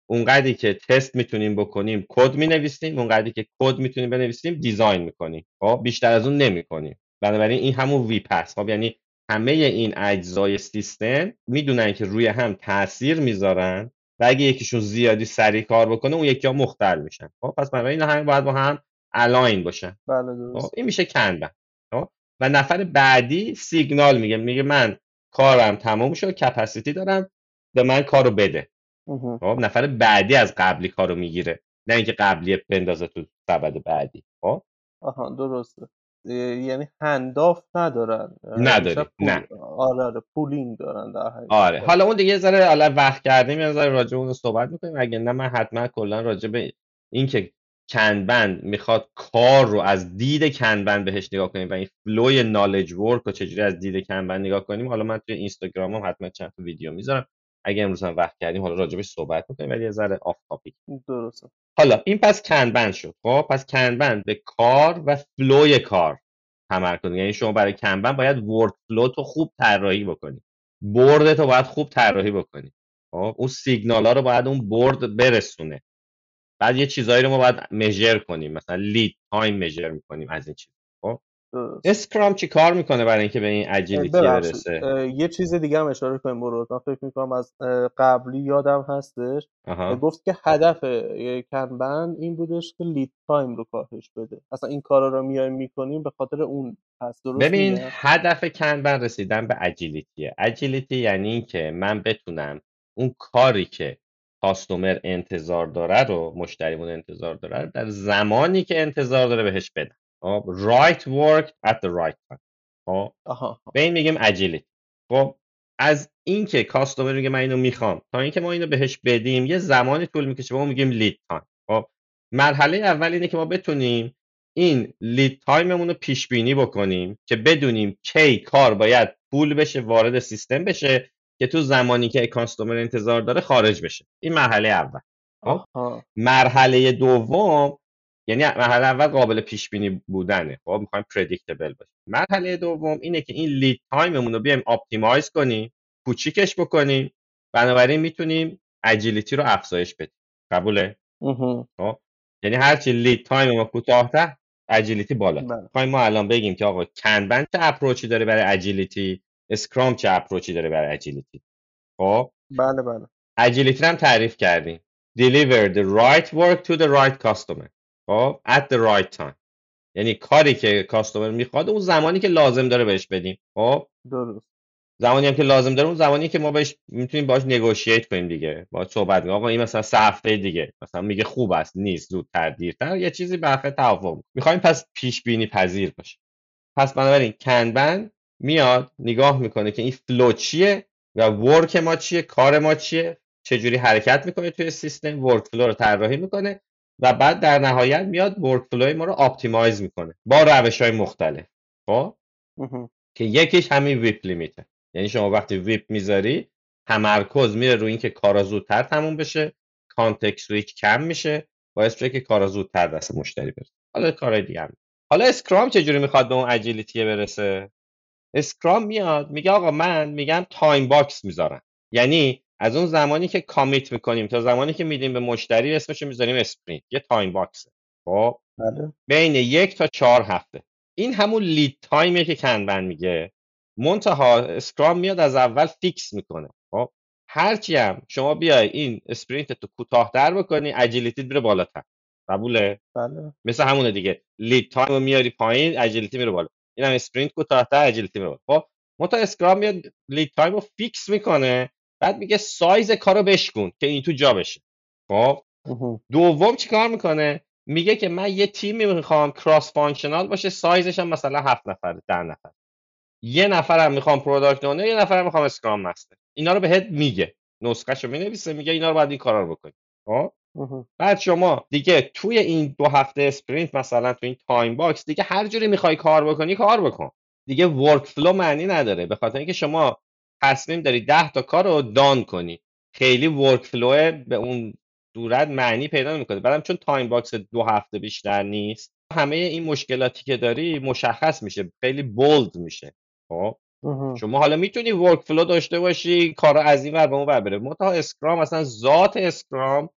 Speaker 4: اونقدری که تست میتونیم بکنیم کد مینویسیم، اونقدری که کد میتونیم بنویسیم دیزاین میکنیم. خب بیشتر از اون نمیکنیم. بنابراین این همون وی پس. خب یعنی همه این اجزای سیستم میدونن که روی هم تاثیر میذارن و اگه یکیشون زیادی سریع کار بکنه اون یکی ها مختل میشن. خب پس بنابراین این هم باید با هم الاین باشن.
Speaker 3: بله
Speaker 4: خب
Speaker 3: درست.
Speaker 4: این میشه کنبن. خب و نفر بعدی سیگنال میگه، میگه من کارم تموم شد، کپاسیتی دارم، به من کارو بده.
Speaker 3: مهم.
Speaker 4: خب نفر بعدی از قبلی کارو میگیره، نه اینکه قبلی بندازه تو سبد بعدی. خب
Speaker 3: آها درسته. اه، یعنی هنداف ندارن، اه، بیشتر
Speaker 4: نداری
Speaker 3: پول.
Speaker 4: نه.
Speaker 3: آره آره پولینگ دارن در حقیقت.
Speaker 4: آره حالا اون دیگه یه ذره حالا وقت کردیم یه ذره راجع به اون صحبت میکنیم، اگه نه من حتما کلا راجع به این که کنبن میخواد کار رو از دید کنبن بهش نگاه کنیم و این فلوی نالج ورک رو چجوری از دید کنبن نگاه کنیم، حالا من توی اینستاگرامم حتما چند تا ویدیو میذارم، اگه امروز هم وقت کردیم حالا راجع بهش صحبت میکنیم، ولی یه ذره آف تاپیک.
Speaker 3: درسته.
Speaker 4: حالا این پس کنبن شد. خب پس کنبن به کار و فلوی کار تمرکز، یعنی شما برای کنبن باید ورک فلو تو خوب طراحی بکنی، برد تو باید خوب طراحی بکنی. خب اون سیگنال ها رو باید اون برد برسونه. بعد یه چیزایی رو ما باید مژر کنیم، مثلا لید تایم مژر میکنیم از این چیز. خب
Speaker 3: درست.
Speaker 4: اسکرام چی کار میکنه برای اینکه به این
Speaker 3: اه،
Speaker 4: اجیلیتی
Speaker 3: ببخشید
Speaker 4: برسه؟
Speaker 3: اه، یه چیز دیگه هم اشاره کنیم برو. من فکر میکنم از اه، قبلی یادم هستش. اه،
Speaker 4: آها
Speaker 3: گفت که هدف اه، کنبن این بودش که لید تایم رو کاهش بده. اصلا این کارا رو میایم میکنیم به خاطر اون هست. درست
Speaker 4: ببین
Speaker 3: میگم؟
Speaker 4: هدف کنبن رسیدن به اجیلیتیه. اجیلیتی یعنی این که من بتونم اون کاری که کاستومر انتظار داره رو، مشتریمون انتظار داره رو، در زمانی که انتظار داره بهش بدم. خب right work at the right time. خب
Speaker 3: آها.
Speaker 4: به این میگیم اجیلیتی. خب از اینکه کاستومر میگه من اینو میخوام تا اینکه ما اینو بهش بدیم یه زمانی طول میکشه، ما میگیم لید تایم. خب مرحله اول اینه که ما بتونیم این لید تایممون رو پیش بینی بکنیم که بدونیم کی کار باید پول بشه وارد سیستم بشه که تو زمانی که کاستومر انتظار داره خارج بشه. این مرحله اول. خب
Speaker 3: آها.
Speaker 4: مرحله دوم یعنی مرحله اول قابل پیش بینی بودنه. خب میخوایم پردیکتبل باشه. مرحله دوم اینه که این لید تایممون رو بیایم اپتیمایز کنیم، کوچیکش بکنیم، بنابراین میتونیم اجیلیتی رو افزایش بدیم. قبوله؟
Speaker 3: مهم.
Speaker 4: خب یعنی هرچی لید تایم ما کوتاه‌تر اجیلیتی بالاتر.
Speaker 3: بله.
Speaker 4: می‌خوایم ما الان بگیم که آقا کنبن چه اپروچی داره برای اجیلیتی، اسکرام چه اپروچی داره برای اجیلیتی. خب
Speaker 3: بله بله.
Speaker 4: اجیلیتی رو هم تعریف کردیم. deliver the right work to the right customer. خب at the right time. یعنی کاری که کاستومر میخواد اون زمانی که لازم داره بهش بدیم. خب
Speaker 3: درست.
Speaker 4: زمانی هم که لازم داره اون زمانی که ما بهش میتونیم باهاش نگوشییت کنیم دیگه، باهاش صحبت کنیم. آقا این مثلا سه هفته دیگه مثلا میگه خوب است، نیست، زودتر، دیرتر، یه چیزی به حق توافق میخوایم، پس پیش بینی پذیر باشه. پس بنابراین کنبن میاد نگاه میکنه که این فلو چیه و ورک ما چیه، کار ما چیه، چجوری حرکت میکنه توی سیستم، ورک فلو رو طراحی میکنه و بعد در نهایت میاد ورک فلوی ما رو اپتیمایز میکنه با روش‌های مختلف. خب
Speaker 3: مهم.
Speaker 4: که یکیش همین ویپ لیمیته. یعنی شما وقتی ویپ میذاری تمرکز میره روی اینکه کارا زودتر تموم بشه، کانتکست سویچ کم میشه، باعث میشه که کارا زودتر دست مشتری برسه. حالا کارهای دیگه هم. حالا اسکرام چجوری میخواد به اون اجیلیتی برسه؟ اسکرام میاد میگه آقا من میگم تایم باکس میذارم. یعنی از اون زمانی که کامیت میکنیم تا زمانی که میدیم به مشتری اسمش میذاریم اسپرینت، یه تایم باکسه. خب
Speaker 3: بله.
Speaker 4: بین یک تا چهار هفته. این همون لید تایمیه که کنبن میگه. منتها اسکرام میاد از اول فیکس میکنه. خب هرچی هم شما بیای این اسپرینت تو کوتاه‌تر بکنی اجیلیتی میره بالاتر. قبوله؟
Speaker 3: بله.
Speaker 4: مثل همونه دیگه، لید تایم رو میاری پایین اجیلیتی میره بالا. این هم اسپرینت کوتاه‌تر اجیلیتی میره بالا. خب منتها اسکرام میاد لید تایم رو فیکس میکنه، بعد میگه سایز کارو بشکن که این تو جا بشه. خب
Speaker 3: مهم.
Speaker 4: دوم چیکار میکنه؟ میگه که من یه تیمی میخوام کراس فانکشنال باشه، سایزش هم مثلا هفت نفر، ده نفر. یه نفرم میخوام پروداکت اونر، یه نفرم میخوام اسکرام مستر. اینا رو بهت میگه، نسخه‌شو مینویسه، میگه اینا رو باید این کارا رو بکنی. خب
Speaker 3: مهم.
Speaker 4: بعد شما دیگه توی این دو هفته اسپرینت مثلا تو این تایم باکس دیگه هر جوری میخوای کار بکنی کار بکن. دیگه ورک فلو معنی نداره، به خاطر اینکه شما تصمیم داری ده تا کار رو دان کنی. خیلی ورک فلو به اون صورت معنی پیدا نمیکنه. بعدم چون تایم باکس دو هفته بیشتر نیست، همه این مشکلاتی که داری مشخص میشه، خیلی بولد میشه. خب
Speaker 3: مهم.
Speaker 4: شما حالا میتونی ورک فلو داشته باشی، کارا از این ور به اون ور بره. منتها اسکرام اصلا ذات اسکرام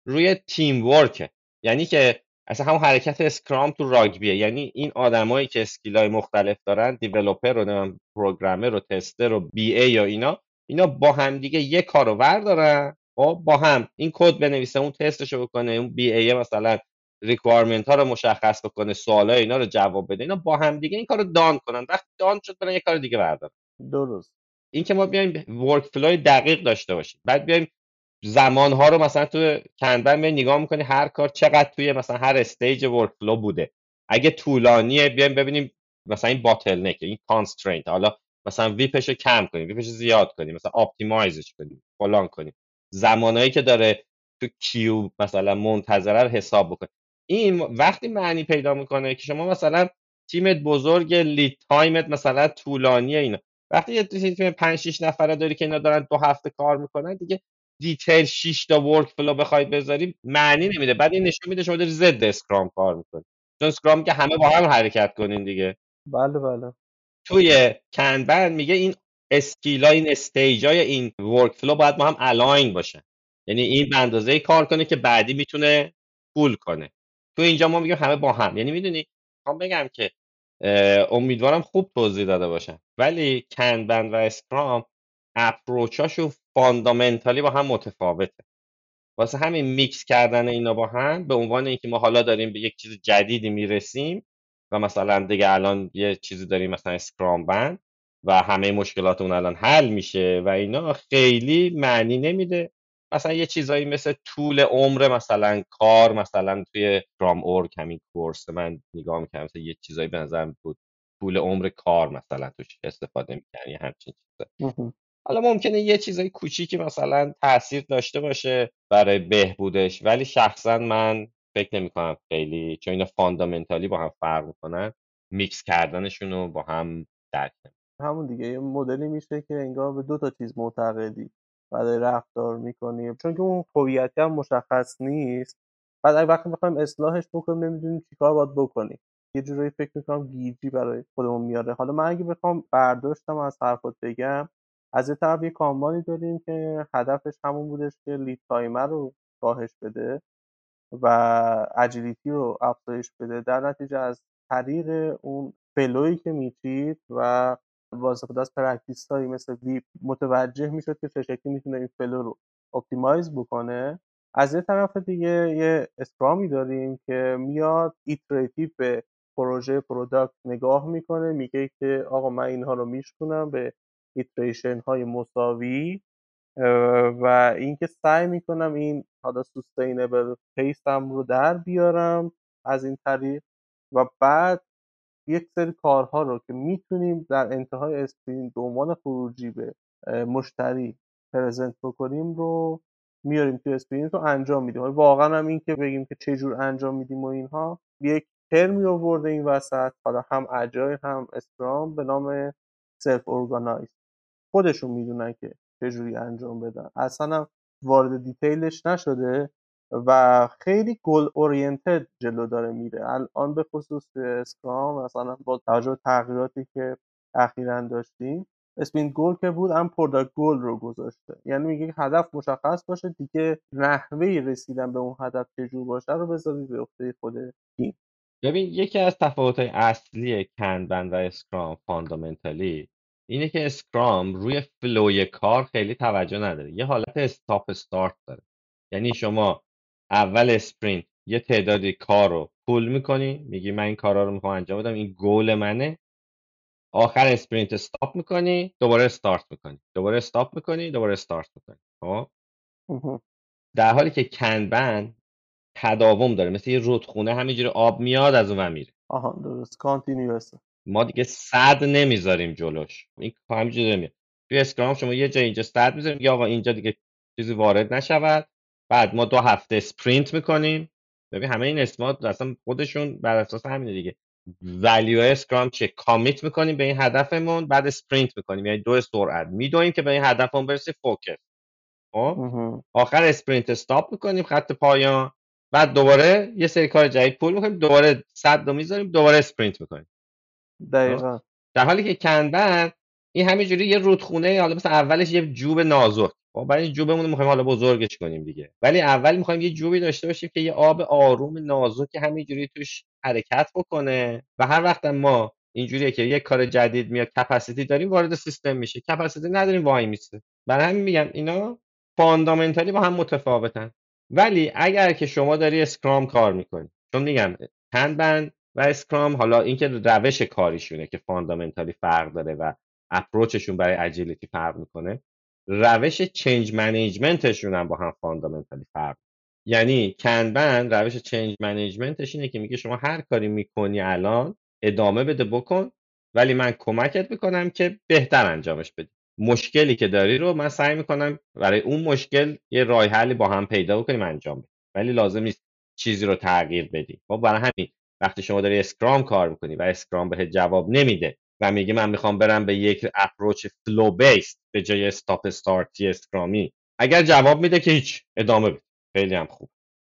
Speaker 4: روی تیم ورکه. یعنی که اصلا همون حرکت اسکرام تو راگبیه، یعنی این آدمایی که اسکیلای مختلف دارن، دیولپر رو، پروگرامر رو، تستر رو، بی ای یا اینا اینا با هم دیگه یه کارو وردارن، خب با هم این کد بنویسه، اون تستشو بکنه، اون بی ای مثلا ریکوایرمنت ها رو مشخص بکنه، سوالای اینا رو جواب بده، اینا با هم دیگه این کارو دان کنن. وقتی دان شد برن یه کار دیگه بردارن.
Speaker 3: درست.
Speaker 4: این که ما بیایم ورک فلوی دقیق داشته باشیم، بعد بیایم زمانها رو مثلا تو کنبن می نگاه میکنی هر کار چقدر توی مثلا هر استیج ورک فلو بوده. اگه طولانیه بیایم ببینیم مثلا این باتل نک، این کانسترینت، حالا مثلا ویپش رو کم کنیم، ویپش رو زیاد کنیم، مثلا اپتیمایزش کنیم، فلان کنیم، زمانایی که داره تو کیو مثلا منتظره رو حساب بکنیم. این وقتی معنی پیدا میکنه که شما مثلا تیمت بزرگ، لید تایمت مثلا طولانیه، اینا وقتی یه تیم پنج شش نفره داری که اینا دارن دو هفته کار میکنن، دیگه دیتیل شش تا ورک فلو بخوای بذاری معنی نمیده. بعد این نشون میده شما داری ضد اسکرام کار میکنی، چون اسکرام که همه با هم حرکت کنین دیگه.
Speaker 3: بله بله.
Speaker 4: توی کنبن میگه این اسکیلا، این استیجای این ورک فلو باید با هم الاین باشن، یعنی این به اندازه کار کنه که بعدی میتونه پول کنه. تو اینجا ما میگیم همه با هم، یعنی میدونی میخوام بگم که امیدوارم خوب توضیح داده باشم، ولی کنبن و اسکرام اپروچاشو فاندامنتالی با هم متفاوته. واسه همین میکس کردن اینا با هم به عنوان اینکه ما حالا داریم به یک چیز جدیدی میرسیم و مثلا دیگه الان یه چیزی داریم مثلا اسکرام بند و همه مشکلات اون الان حل میشه و اینا خیلی معنی نمیده. مثلا یه چیزایی مثل طول عمر مثلا کار، مثلا توی اسکرام اورگ همین کورس من نگاه میکنم، مثلا یه چیزایی به نظرم بود طول عمر کار مثلا توش استفاده میکنی همچین چیزا. حالا ممکنه یه چیزای کوچیکی مثلا تاثیر داشته باشه برای بهبودش، ولی شخصا من فکر نمی کنم خیلی، چون اینا فاندامنتالی با هم فرق میکنن، میکس کردنشون رو با هم درک نمی
Speaker 3: همون دیگه یه مدلی میشه که انگار به دو تا چیز معتقدی برای رفتار میکنی، چون که اون هویتی هم مشخص نیست. بعد اگه وقتی میخوایم اصلاحش بکنیم نمیدونیم چیکار باید بکنیم، یه جورایی فکر میکنم گیجی برای خودمون میاره. حالا من اگه بخوام برداشتم از حرفات بگم، از یه طرف یه کامبانی داریم که هدفش همون بودش که لید تایمر رو کاهش بده و اجیلیتی رو افزایش بده، در نتیجه از طریق اون فلویی که میچید و واسه از پرکتیس هایی مثل ویپ متوجه میشد که چه شکلی میتونه این فلو رو اپتیمایز بکنه. از یه طرف دیگه یه اسکرامی داریم که میاد ایتریتیو به پروژه پروداکت نگاه میکنه، میگه که آقا من اینها رو میشکنم به ایتریشن های مساوی و اینکه سعی میکنم این حالا سستینبل پیسم رو در بیارم از این طریق، و بعد یک سری کارها رو که میتونیم در انتهای اسپرینت به عنوان خروجی به مشتری پرزنت بکنیم رو میاریم توی اسپرینت رو انجام میدیم. واقعا هم این که بگیم که چه جور انجام میدیم و اینها، یک ترمی آورده این وسط، حالا هم اجایل هم اسکرام، به نام سلف اورگانایز. خودشون میدونن که چجوری انجام بدن، اصلا هم وارد دیتیلش نشده و خیلی گل اورینتد جلو داره میره الان، به خصوص اسکرام مثلا با توجه به تغییراتی که اخیراً داشتیم. اسپین گل که بود هم پروداکت گل رو گذاشته، یعنی میگه هدف مشخص باشه دیگه، نحوه رسیدن به اون هدف چجور باشه رو بذارید به عهده خود تیم.
Speaker 4: ببین یکی از تفاوت‌های اصلی کنبن و اسکرام فاندامنتالی اینه که اسکرام روی فلوی کار خیلی توجه نداره، یه حالت استاپ استارت داره. یعنی شما اول اسپرینت یه تعدادی کار رو پول میکنی، میگی من این کارا رو میخوام انجام بدم، این گول منه. آخر اسپرینت استاپ میکنی، دوباره استارت میکنی، دوباره استاپ میکنی، دوباره استارت میکنی. خب در حالی که کنبن تداوم داره، مثل یه رودخونه همینجوری آب میاد از اون میره.
Speaker 3: آها درست، کانتینیوس.
Speaker 4: ما دیگه صد نمیذاریم جلوش، این همینجوری میاد. توی اسکرام شما یه جا اینجا صد میذاریم، یا آقا اینجا دیگه چیزی وارد نشود، بعد ما دو هفته اسپرینت میکنیم. ببین همه این اسمات اصلا خودشون بر اساس همینه دیگه. ولیو اسکرام چه کامیت میکنیم به این هدفمون، بعد اسپرینت میکنیم، یعنی دو سرعت میدویم که به این هدفمون برسیم، فوکس. خب آخر اسپرینت استاپ میکنیم، خط پایان، بعد دوباره یه سری کار جدید پول میکنیم، دوباره صد رو میذاریم، دوباره اسپرینت میکنیم.
Speaker 3: دقیقاً.
Speaker 4: در حالی که کنبن این همینجوری یه رودخونه، حالا مثلا اولش یه جوب نازک، خب برای جوبمون میخوایم حالا بزرگش کنیم دیگه، ولی اول میخوایم یه جوبی داشته باشیم که یه آب آروم نازک همینجوری توش حرکت بکنه و هر وقت ما اینجوریه که یه کار جدید میاد کپاسیتی داریم وارد سیستم میشه، کپاسیتی نداریم وای میسته. برای همین میگم اینا فاندامنتالی با هم متفاوتن. ولی اگر که شما داری اسکرام کار میکنی، چون میگم کنبن و اسکرام حالا اینکه روش کاریشونه که فاندامنتالی فرق داره و اپروچشون برای اجیلیتی فرق میکنه، روش چنج منیجمنتشون هم با هم فاندامنتالی فرق. یعنی کنبن روش چنج منیجمنتش اینه که میگه شما هر کاری میکنی الان ادامه بده بکن، ولی من کمکت میکنم که بهتر انجامش بدی. مشکلی که داری رو من سعی میکنم برای اون مشکل یه راه حلی با هم پیدا بکنیم انجام بدیم، ولی لازم نیست چیزی رو تغییر بدی. خب برای همین وقتی شما داری اسکرام کار میکنی و اسکرام بهت جواب نمیده و میگه من میخوام برم به یک اپروچ فلو بیس به جای استاپ استارتی اسکرامی، اگر جواب میده که هیچ ادامه بده، خیلی هم خوب.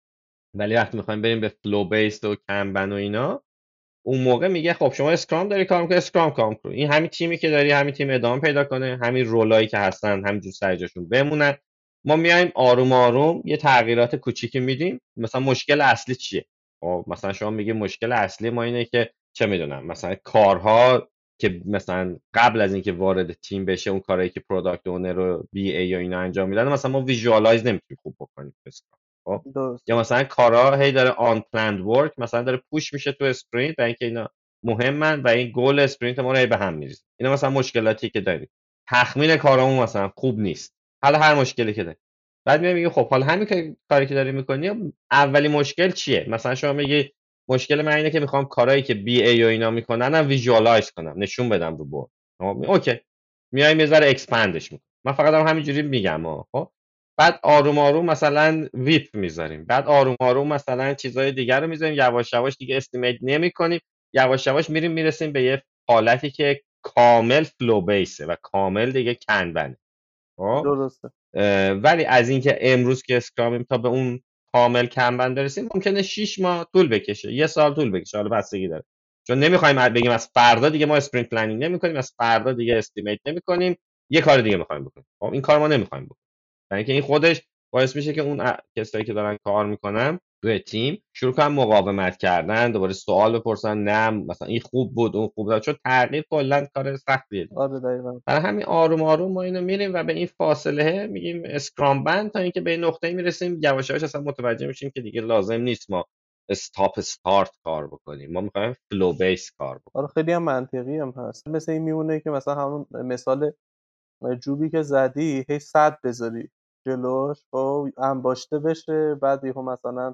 Speaker 4: ولی وقتی میخوایم بریم به فلو بیس و کنبن و اینا، اون موقع میگه خب شما اسکرام داری کار میکنی، اسکرام کار کن، این همین تیمی که داری همین تیم ادامه پیدا کنه، همین رولایی که هستن همینجور سر جاشون بمونن. ما میایم آروم آروم یه تغییرات کوچیکی میدیم. مثلا مشکل اصلی چیه؟ خب مثلا شما میگه مشکل اصلی ما اینه که چه میدونم مثلا کارها که مثلا قبل از اینکه وارد تیم بشه اون کارهایی که پروداکت اونر و بی ای و اینا انجام میدن مثلا ما ویژوالایز نمیتونیم خوب بکنیم اسکرام. خب
Speaker 3: درست.
Speaker 4: یا مثلا کارها هی داره آن پلند ورک مثلا داره پوش میشه تو اسپرینت و اینکه اینا مهمن و این گل اسپرینت ما رو هی به هم میریزه. اینا مثلا مشکلاتی که داریم. تخمین کارامون مثلا خوب نیست. حالا هر مشکلی که داری. بعد میگه خب حالا همین کاری که داری میکنی اولی مشکل چیه؟ مثلا شما میگی مشکل من اینه که میخوام کارهایی که بی ای و اینا میکنن هم ویژوالایز کنم، نشون بدم رو بورد. اوکی. میایم یه ذره اکسپندش میکنم. من فقط هم همینجوری میگم خب. بعد آروم آروم مثلا ویپ میذاریم، بعد آروم آروم مثلا چیزای دیگر رو میذاریم، یواش یواش دیگه استیمیت نمی‌کنیم، یواش یواش میریم میرسیم به یه حالتی که کامل فلو بیسه و کامل دیگه کنبنه. خب
Speaker 3: درسته.
Speaker 4: ولی از اینکه امروز که اسکرامیم تا به اون کامل کنبن برسیم ممکنه شش ماه طول بکشه، یه سال طول بکشه، حالا بستگی داره. چون نمیخوایم بگیم از فردا دیگه ما اسپرینت پلنینگ نمی‌کنیم، از فردا دیگه استیمیت نمی‌کنیم، یه کار دیگه می‌خوایم بکنیم. خب این کار ما نمی‌خوایم بکنیم. یعنی که این خودش باعث میشه که اون کسایی که دارن کار میکنن توی تیم شروع کنن مقاومت کردن، دوباره سوال بپرسن، نه مثلا این خوب بود اون خوب بود، چون تغییر کلا کار سختیه.
Speaker 3: آره دقیقاً.
Speaker 4: برای همین آروم آروم ما اینو میریم و به این فاصله میگیم اسکرام بند تا اینکه به نقطه‌ای میرسیم یواش یواش اصلا متوجه میشیم که دیگه لازم نیست ما استاپ استارت کار بکنیم، ما میخوایم فلو بیس کار بکنیم.
Speaker 3: آره خیلی هم منطقی هم هست. مثل این میمونه که مثلا همون مثال جوبی که زدی هی صد بذاری جلوش خب انباشته بشه، بعد یهو مثلا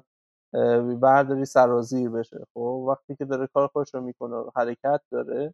Speaker 3: برداری سرازیر بشه. خب وقتی که داره کار خودش رو میکنه حرکت داره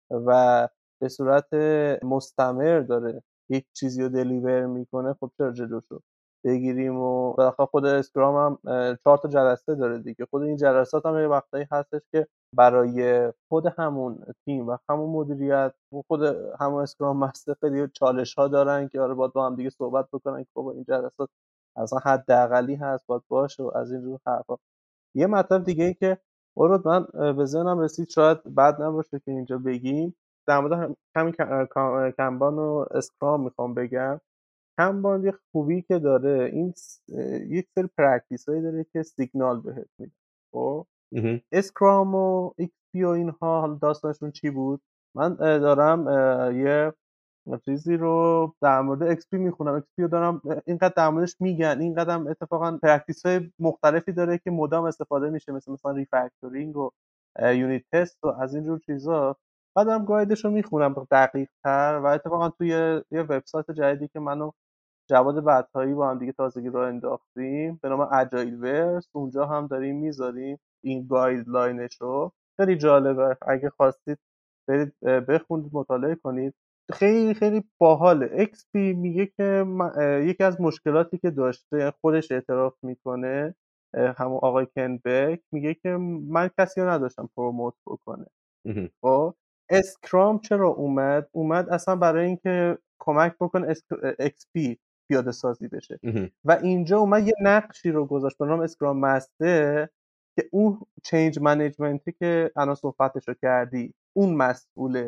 Speaker 3: و به صورت مستمر داره یک چیزی رو دلیور میکنه، خب چرا جلوشو بگیریم؟ و بالاخره خود اسکرام هم چهار تا جلسه داره دیگه. خود این جلسات هم یه وقتایی هستش که برای خود همون تیم و همون مدیریت و خود همون اسکرام مستر خیلی چالش ها دارن که آره باید با هم دیگه صحبت بکنن که بابا این جلسات اصلا حداقلی هست باید باشه و از این جور حرفا. یه مطلب دیگه ای که اورد من به ذهنم رسید شاید بد نباشه که اینجا بگیم، در مورد همین کنبان و اسکرام میخوام بگم. کنبان یه خوبی که داره این یک سری پرکتیس هایی داره که سیگنال بهت میده. خب اسکرام و ایکس پی و اینها حالا داستانشون چی بود؟ من دارم یه چیزی رو در مورد ایکس پی میخونم، ایکس پی رو دارم اینقدر در موردش میگن، اینقدر هم اتفاقا پرکتیس های مختلفی داره که مدام استفاده میشه، مثل مثلا ریفکتورینگ و یونیت تست و از این جور چیزا. بعدم گایدش رو میخونم دقیق تر و اتفاقا توی یه وبسایت جدیدی که منو جواد بطایی با هم دیگه تازگی رو انداختیم به نام اجایل ورس، اونجا هم داریم میذاریم این گایدلاینش رو. خیلی جالبه، اگه خواستید برید بخونید مطالعه کنید، خیلی خیلی باحاله. ایکس پی میگه که یکی از مشکلاتی که داشته خودش اعتراف میکنه، همون آقای کن بک میگه که من کسی رو نداشتم پروموت بکنه. خب اسکرام چرا اومد؟ اومد اصلا برای اینکه کمک بکنه ایکس پی پیاده سازی بشه و اینجا اومد یه نقشی رو گذاشت به نام اسکرام مستر که اون چینج منیجمنتی که الان صحبتش رو کردی اون مسئوله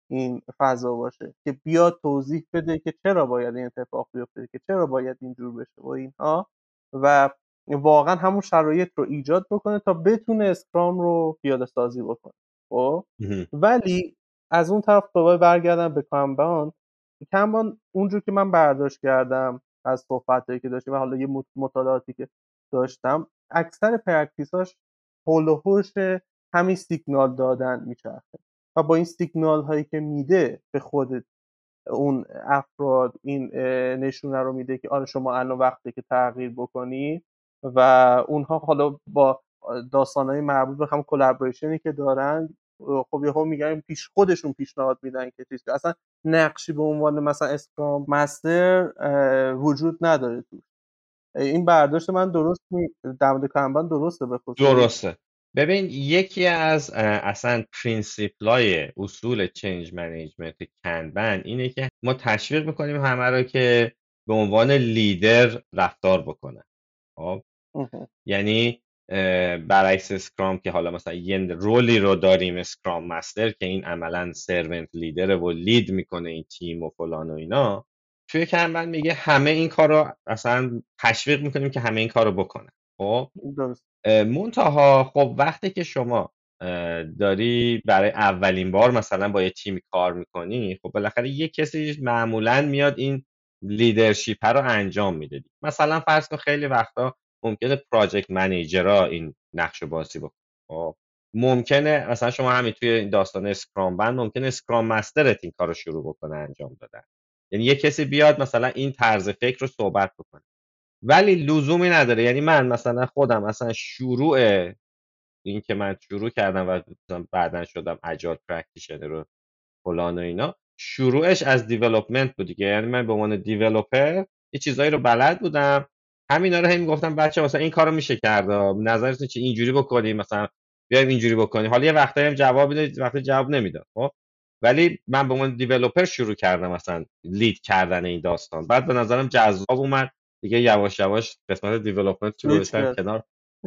Speaker 3: این فضا باشه که بیاد توضیح بده که چرا باید این اتفاق بیفته، که چرا باید اینجور بشه و اینها، و واقعا همون شرایط رو ایجاد بکنه تا بتونه اسکرام رو پیاده سازی بکنه. خب ولی از اون طرف دوباره برگردم به کانبان. کانبان اونجور که من برداشت کردم از صحبتایی که داشتیم و حالا یه مطالعاتی که داشتم، اکثر پرکتیساش هول و هوش همین سیگنال دادن میچرخه و با این سیگنال هایی که میده به خود اون افراد این نشونه رو میده که آره شما الان وقته که تغییر بکنی، و اونها حالا با داستانهای مربوط به هم کلابریشنی که دارن خب یهو میگن پیش خودشون پیشنهاد میدن که چیز که اصلا نقشی به عنوان مثلا اسکرام مستر وجود نداره تو. این برداشت من درست می در مورد کانبان درسته؟ به خصوص
Speaker 4: درسته. ببین یکی از اصلا پرینسیپلای اصول چنج منیجمنت کانبان اینه که ما تشویق میکنیم همه رو که به عنوان لیدر رفتار بکنن. خب یعنی برعکس اسکرام که حالا مثلا یه رولی رو داریم اسکرام مستر که این عملا سرونت لیدره و لید میکنه این تیم و فلان و اینا، توی کانبان میگه همه این کار رو اصلا تشویق میکنیم که همه این کار رو بکنن. خب منتها خب وقتی که شما داری برای اولین بار مثلا با یه تیم کار میکنی، خب بالاخره یه کسی معمولا میاد این لیدرشیپ رو انجام میده. مثلا فرض کن خیلی وقتا ممکنه پراجکت منیجرها این نقش رو بازی بکنه. ممکنه مثلا شما همین توی این داستان اسکرام بند ممکنه اسکرام مسترت این کار رو شروع بکنه انجام دادن، یعنی یه کسی بیاد مثلا این طرز فکر رو صحبت بکنه، ولی لزومی نداره. یعنی من مثلا خودم مثلا شروع این که من شروع کردم و بعدن شدم اجایل پرکتیشنر رو فلان و اینا، شروعش از دیولپمنت بود دیگه. یعنی من به عنوان دیولپر یه چیزایی رو بلد بودم، همینا رو هم میگفتم بچه مثلا این کارو میشه کرد، نظرتون چه اینجوری بکنیم، مثلا بیایم اینجوری بکنیم. حالا یه وقتایی هم جواب میده، وقتی جواب نمیداد. خب ولی من به عنوان دیولپر شروع کردم مثلا لید کردن این داستان. بعد به نظرم جذاب اومد دیگه، یواش یواش قسمت دیولپمنت رو گذاشتم کنار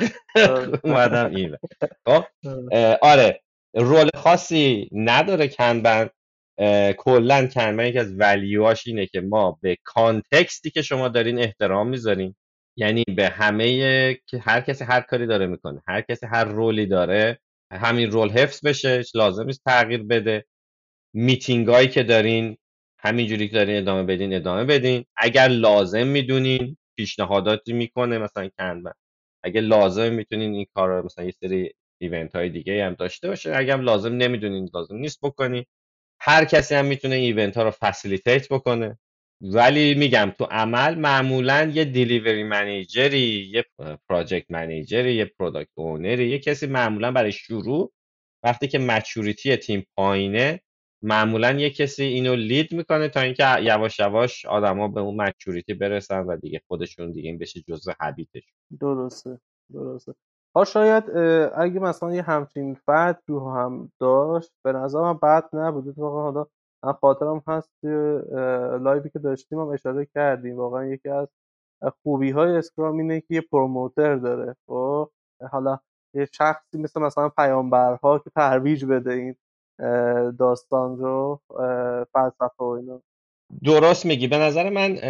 Speaker 4: اومدم این. خب آره رول خاصی نداره کانبان. کلا کانبان یکی از ولیوهاش اینه که ما به کانتکستی که شما دارین احترام میذاریم، یعنی به همه که هر کسی هر کاری داره میکنه، هر کسی هر رولی داره، همین رول حفظ بشه، لازم نیست تغییر بده. میتینگ هایی که دارین همینجوری که دارین ادامه بدین ادامه بدین. اگر لازم میدونین پیشنهاداتی میکنه مثلا کانبان، اگه لازم میتونین این کار رو مثلا یه سری ایونت های دیگه هم داشته باشه، اگه هم لازم نمیدونین لازم نیست بکنین. هر کسی هم میتونه ایونت ها رو فسیلیتیت بکنه، ولی میگم تو عمل معمولا یه دیلیوری منیجری، یه پراجکت منیجری، یه پروداکت اونری، یه کسی معمولا برای شروع وقتی که مچوریتی تیم پایینه، معمولا یه کسی اینو لید میکنه تا اینکه یواش یواش آدما به اون مچوریتی برسن و دیگه خودشون دیگه این بشه جزء هابیتش.
Speaker 3: درسته درسته. ها شاید اگه مثلا یه همچین فرد رو هم داشت به نظرم بد نبود. واقعا حالا من خاطرم هست لایوی که داشتیم هم اشاره کردیم، واقعا یکی از خوبی های اسکرام اینه که یه پروموتر داره. خب حالا یه شخصی مثل مثلا پیامبرها که ترویج بده این داستان رو، فلسفه و اینا.
Speaker 4: درست میگی. به نظر من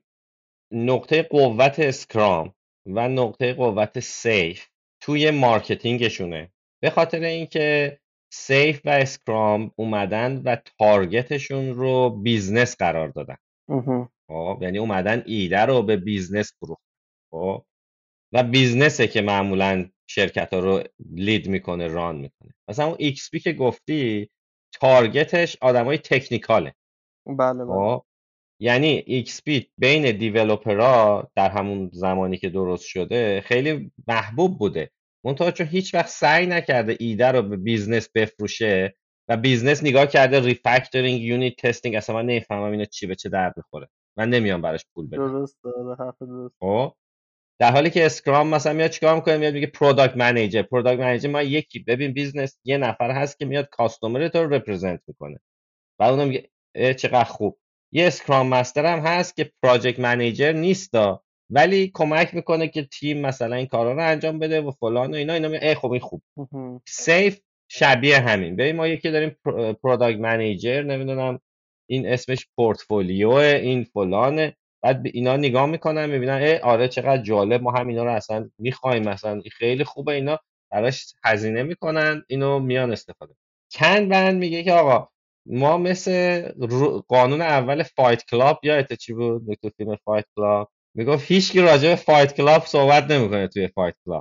Speaker 4: نقطه قوت اسکرام و نقطه قوت سیف توی مارکتینگشونه، به خاطر اینکه سیف و اسکرام اومدن و تارگتشون رو بیزنس قرار دادن. خب یعنی اومدن ایده رو به بیزنس فروختن. خب و بیزنسه که معمولا شرکت ها رو لید میکنه، ران میکنه. مثلا اون ایکس پی که گفتی تارگتش آدمای تکنیکاله.
Speaker 3: بله بله.
Speaker 4: یعنی ایکس پی بین دیولوپرها در همون زمانی که درست شده خیلی محبوب بوده، منتها چون هیچ وقت سعی نکرده ایده رو به بیزنس بفروشه و بیزنس نگاه کرده ریفکتورینگ، یونیت تستینگ، اصلا من نمیفهمم اینا چی به چه درد میخوره، من نمیام براش پول بدم.
Speaker 3: درست داره، حرف درست.
Speaker 4: خب در حالی که اسکرام مثلا میاد چیکار میکنه؟ میاد میگه پروداکت منیجر. پروداکت منیجر ما یکی ببین بیزنس یه نفر هست که میاد کاستومر تو رو رپرزنت میکنه و اونم میگه چقدر خوب. یه اسکرام مستر هم هست که پراجکت منیجر نیستا ولی کمک میکنه که تیم مثلا این کارا رو انجام بده و فلان و اینا اینا میگه ای خب این خوب. سیف شبیه همین. ببین ما یکی داریم پروداکت منیجر، نمیدونم این اسمش پورتفولیوه، این فلانه، بعد به اینا نگاه میکنن میبینن اه آره چقدر جالب، ما هم اینا رو اصلا میخوایم، مثلا خیلی خوبه، اینا براش هزینه میکنن، اینو میان استفاده. چند بند میگه که آقا ما مثل قانون اول فایت کلاب، یادت چی بود تو فیلم فایت کلاب؟ میگفت هیچکی راجع به فایت کلاب صحبت نمیکنه توی فایت کلاب.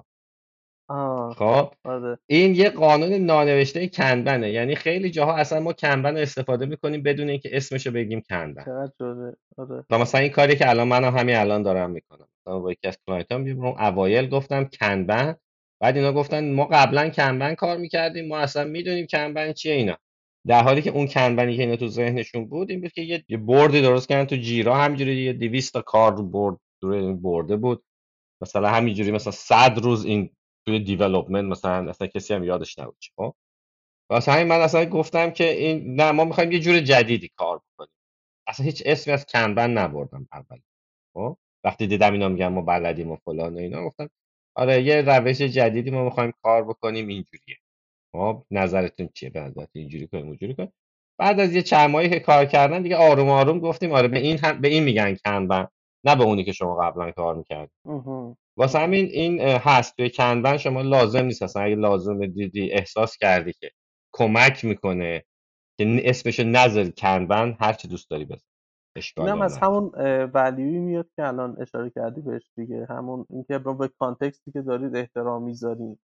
Speaker 3: آه
Speaker 4: خب
Speaker 3: آره
Speaker 4: این یه قانون نانوشته کنبنه، یعنی خیلی جاها اصلا ما کنبن رو استفاده میکنیم بدون اینکه اسمشو بگیم کنبن.
Speaker 3: چقدر جالب. آره
Speaker 4: و مثلا این کاری که الان منم همین الان دارم میکنم، مثلا با یکی از کلاینتام میگم اون اوایل گفتم کنبن، بعد اینا گفتن ما قبلا کنبن کار میکردیم، ما اصلا میدونیم کنبن چیه اینا، در حالی که اون کنبنی که اینا تو ذهنشون بود این بود که یه, یه بوردی درست کردن تو جیرا، همینجوری یه دویست تا کار رو بورد روی این بورده بود، مثلا همینجوری مثلا صد روز این توی دیولپمنت مثلا اصلا کسی هم یادش نبود. خب واسه همین من اصلا گفتم که این نه، ما میخوایم یه جور جدیدی کار بکنیم، اصلا هیچ اسمی از کنبن نبردم اول. خب وقتی دیدم اینا میگن ما بلدیم و فلان و اینا، گفتم آره یه روش جدیدی ما میخوایم کار بکنیم اینجوریه، خب نظرتون چیه؟ به نظرت اینجوری کنیم اونجوری کنیم؟ بعد از یه چند ماهی که کار کردن دیگه آروم آروم گفتیم آره به این هم به این میگن کنبن، نه به اونی که شما قبلا کار میکردید.
Speaker 3: اها.
Speaker 4: واسه همین این هست توی کنبن شما لازم نیست، اصلا اگه لازم دیدی احساس کردی که کمک میکنه که اسمشو نذاری کنبن، هر چی دوست داری بذار، اشکالی
Speaker 3: اینم
Speaker 4: هم
Speaker 3: از
Speaker 4: نداره.
Speaker 3: همون ولیوی میاد که الان اشاره کردی بهش دیگه، همون اینکه ما به کانتکستی که دارید احترام میذاریم.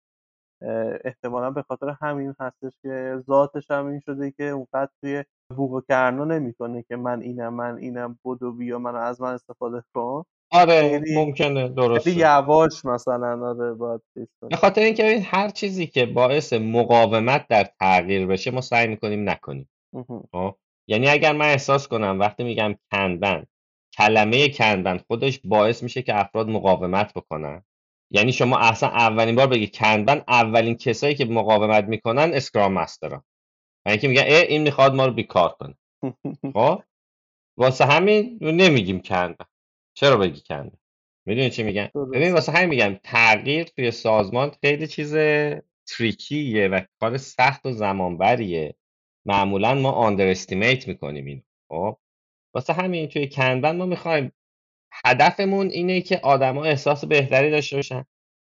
Speaker 3: احتمالا به خاطر همین هستش که ذاتش هم این شده که اونقدر توی بوق و کرنا نمیکنه که من اینم من اینم بدو بیا منو از من استفاده کن.
Speaker 4: آره
Speaker 3: خیلی
Speaker 4: ممکنه
Speaker 3: خیلی
Speaker 4: درسته،
Speaker 3: یواش مثلا آره باید چیز
Speaker 4: به
Speaker 3: کنه.
Speaker 4: خاطر اینکه ببین هر چیزی که باعث مقاومت در تغییر بشه ما سعی میکنیم نکنیم.
Speaker 3: اها.
Speaker 4: خب یعنی اگر من احساس کنم وقتی میگم کنبن، کلمه کنبن خودش باعث میشه که افراد مقاومت بکنن، یعنی شما اصلا اولین بار بگی کنبن، اولین کسایی که مقاومت میکنن اسکرام مسترها، و اینکه میگن اه این میخواد ما رو بیکار کنه. خب واسه همین نمیگیم کنبن. چرا بگی کنبن؟ میدونی چی میگم؟ ببین
Speaker 3: درسته.
Speaker 4: واسه همین میگم تغییر توی سازمان خیلی چیز تریکیه و کار سخت و زمانبریه، معمولا ما آندر استیمیت میکنیم این. خب واسه همین توی کنبن ما میخوایم هدفمون اینه که آدما احساس بهتری داشته باشن،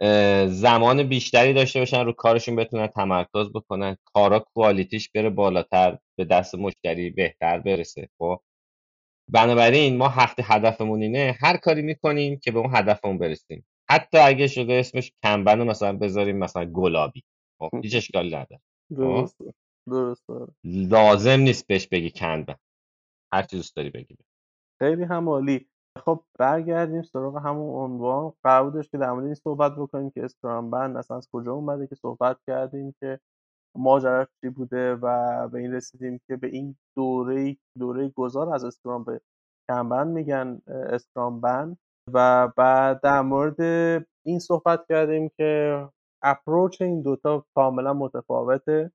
Speaker 4: زمان بیشتری داشته باشن رو کارشون، بتونن تمرکز بکنن، کارا کوالیتیش بره بالاتر، به دست مشتری بهتر برسه. خب بنابراین ما وقتی هدفمون اینه هر کاری میکنیم که به اون هدفمون برسیم، حتی اگه شده اسمش کنبن رو مثلا بذاریم مثلا گلابی، خب هیچ اشکالی نداره. خب
Speaker 3: درسته درسته.
Speaker 4: لازم نیست بهش بگی کنبن، هر چی دوست داری بگی.
Speaker 3: خیلی هم عالی. خب برگردیم سراغ همون عنوان. قرار بودش که در مورد این صحبت بکنیم که اسکرام بند اصلا از کجا اومده، که صحبت کردیم که ماجراش چی بوده و به این رسیدیم که به این دوره دوره گذار از اسکرام به کنبن میگن اسکرام بند. و بعد در مورد این صحبت کردیم که اپروچ این دوتا کاملا متفاوته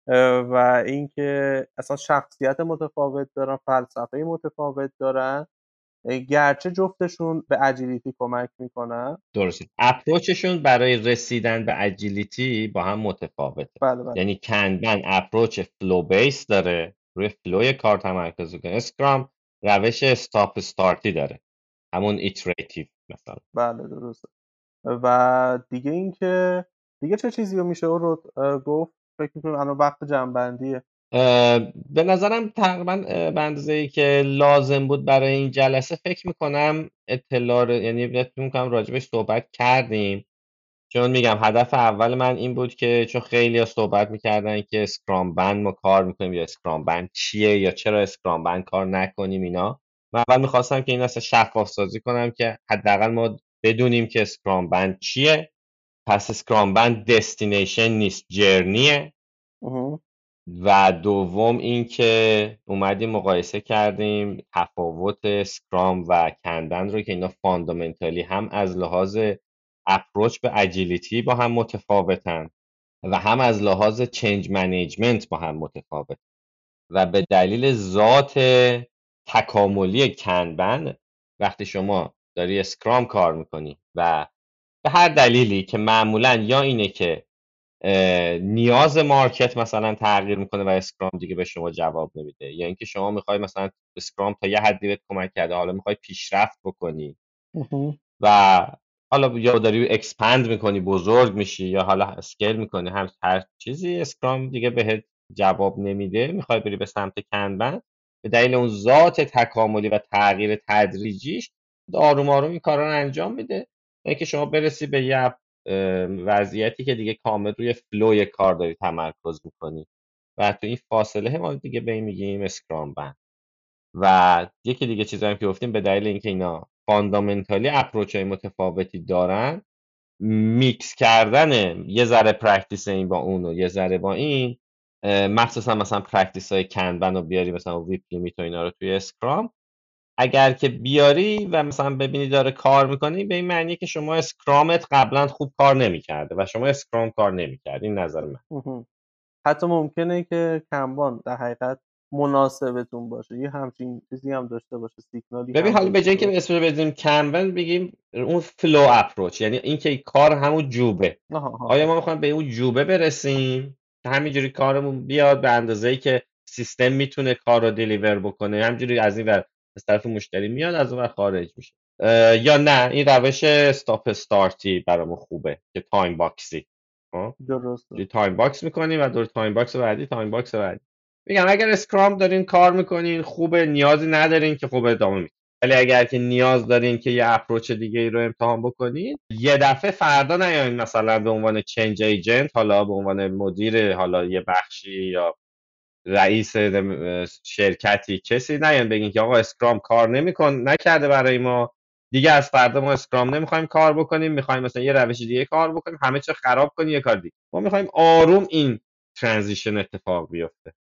Speaker 3: و اینکه اصلا شخصیت متفاوت دارن، فلسفه متفاوت دارن، گرچه جفتشون به اجیلیتی کمک میکنن.
Speaker 4: درسته، اپروچشون برای رسیدن به اجیلیتی با هم متفاوته.
Speaker 3: بله بله
Speaker 4: یعنی کنبن اپروچ فلو بیس داره، روی فلوی کار تمرکز کنه. اسکرام روش استاپ استارتی داره، همون ایتریتیو مثلا.
Speaker 3: بله درسته. و دیگه اینکه دیگه چه چیزی رو میشه رو گفت؟ فکر میکنم الان وقت جمع‌بندیه.
Speaker 4: به نظرم تقریبا به اندازه‌ای که لازم بود برای این جلسه فکر میکنم اطلاع رو، یعنی فکر میکنم راجبش صحبت کردیم، چون میگم هدف اول من این بود که چون خیلی ها صحبت میکردن که اسکرام بند ما کار میکنیم یا اسکرام بند چیه یا چرا اسکرام بند کار نکنیم اینا، من اول میخواستم که این اصلا شفاف سازی کنم که حداقل ما بدونیم که اسکرام بند چیه. پس اسکرام بند دستینیشن نیست، جرنیه.
Speaker 3: اها.
Speaker 4: و دوم این که اومدیم مقایسه کردیم تفاوت اسکرام و کنبن رو که اینا فاندامنتالی هم از لحاظ اپروچ به اجیلیتی با هم متفاوتن و هم از لحاظ چنج منیجمنت با هم متفاوت، و به دلیل ذات تکاملی کنبن وقتی شما داری اسکرام کار میکنی و به هر دلیلی که معمولا یا اینه که نیاز مارکت مثلا تغییر میکنه و اسکرام دیگه به شما جواب نمیده، یا اینکه شما میخوای مثلا اسکرام تا یه حدی بهت کمک کرده حالا میخوای پیشرفت بکنی و حالا یا داری اکسپند میکنی بزرگ میشی یا حالا اسکیل میکنی، هم هر چیزی اسکرام دیگه بهت جواب نمیده، میخوای بری به سمت کنبن به دلیل اون ذات تکاملی و تغییر تدریجیش آروم آروم این کارا رو انجام میده اینکه شما برسی به یه وضعیتی که دیگه کامل روی فلوی کار داری تمرکز میکنی و تو این فاصله ما دیگه به این میگیم اسکرام بند. و یکی دیگه چیزایی که گفتیم به دلیل اینکه اینا فاندامنتالی اپروچ های متفاوتی دارن، میکس کردن یه ذره پرکتیس این با اون و یه ذره با این، مخصوصا مثلا پرکتیس های کنبن رو بیاری مثلا ویپ لیمیت و اینا رو توی اسکرام، اگر که بیاری و مثلا ببینی داره کار میکنی به این معنی که شما اسکرامت قبلا خوب کار نمیکرده و شما اسکرام کار نمیکرد. این نظر من.
Speaker 3: حتی ممکنه که کنبان در حقیقت مناسبتون باشه، یه همچین چیزی هم داشته باشه، سیگنالی
Speaker 4: ببین
Speaker 3: هم
Speaker 4: حالا به جای
Speaker 3: داشته
Speaker 4: که
Speaker 3: باشه.
Speaker 4: اسمش رو بدیم کنبن بگیم اون فلو اپروچ، یعنی اینکه کار همون جوبه.
Speaker 3: آها آها.
Speaker 4: آیا ما میخوایم به اون جوبه برسیم که همینجوری کارمون بیاد به اندازه‌ای که سیستم میتونه کار رو دلیور بکنه، همینجوری از این ور از طرف مشتری میاد از اون ور خارج میشه، یا نه این روش استاپ استارتی برامون خوبه که تایم باکسی.
Speaker 3: درسته.
Speaker 4: تایم باکس میکنیم و دور تایم باکس بعدی تایم باکس بعدی. میگم اگر اسکرام دارین کار میکنین خوبه، نیازی ندارین که خوب ادامه میدین، ولی اگر که نیاز دارین که یه اپروچ دیگه ای رو امتحان بکنین، یه دفعه فردا نیاین مثلا به عنوان چنج ایجنت، حالا به عنوان مدیر حالا یه بخشی یا رئیس شرکتی کسی نیاین بگین که آقا اسکرام کار نمیکن نکرده برای ما دیگه، از فردا ما اسکرام نمیخوایم کار بکنیم، میخوایم مثلا یه روش دیگه کار بکنیم، همه چی خراب کنیم یه کار دیگه. ما میخوایم آروم این ترانزیشن اتفاق بیفته.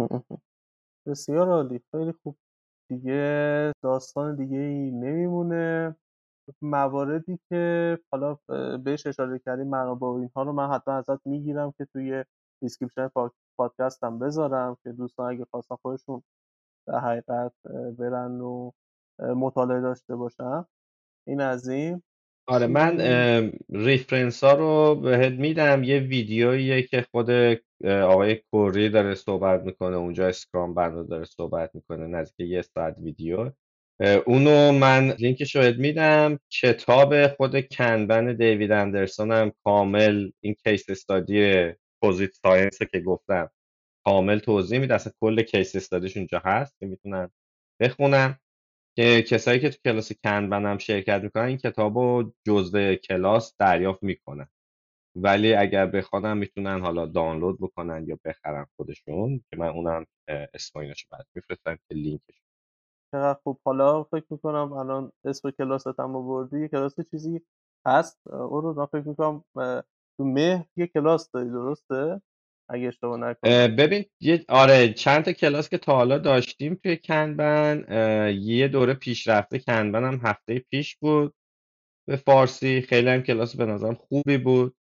Speaker 3: بسیار عالی، خیلی خوب. دیگه داستان دیگه ای نمیمونه. مواردی که حالا بهش اشاره کردیم منابع و اینها رو من حتما ازت میگیرم که توی دیسکریپشن پادکستم بذارم که دوستان اگه خواستن خودشون در حقیقت برن و مطالعه داشته باشن. این از این.
Speaker 4: آره من ریفرنس ها رو بهت میدم، یه ویدیوییه که خود آقای کوری داره صحبت میکنه اونجا، اسکرام بند داره صحبت میکنه، نزدیک یه ساعت ویدیو، اونو من لینکش رو بهت میدم. کتاب خود کنبن دیوید اندرسون هم کامل این کیس استادی پوزیت ساینس که گفتم کامل توضیح میده، اصلا کل کیس استادیش اونجا هست که میتونن بخونن. که کسایی که تو کلاس کنبن هم شرکت میکنن این کتاب رو جزء کلاس دریافت میکنن، ولی اگر بخوانم میتونن حالا دانلود بکنن یا بخرن خودشون، که من اونم اسم ایناشو بعد میفرستم که لینکش.
Speaker 3: چقدر خوب. حالا فکر میکنم الان اسم کلاست هم آوردی، کلاس چیزی هست او رو من فکر میکنم تو مهر یه کلاس داری، درسته اگه اشتباه نکنم؟
Speaker 4: ببین یه آره چند تا کلاس که تا حالا داشتیم توی کنبن، یه دوره پیشرفته کنبن هم هفته پیش بود به فارسی، خیلی هم کلاس به نظرم خوبی بود.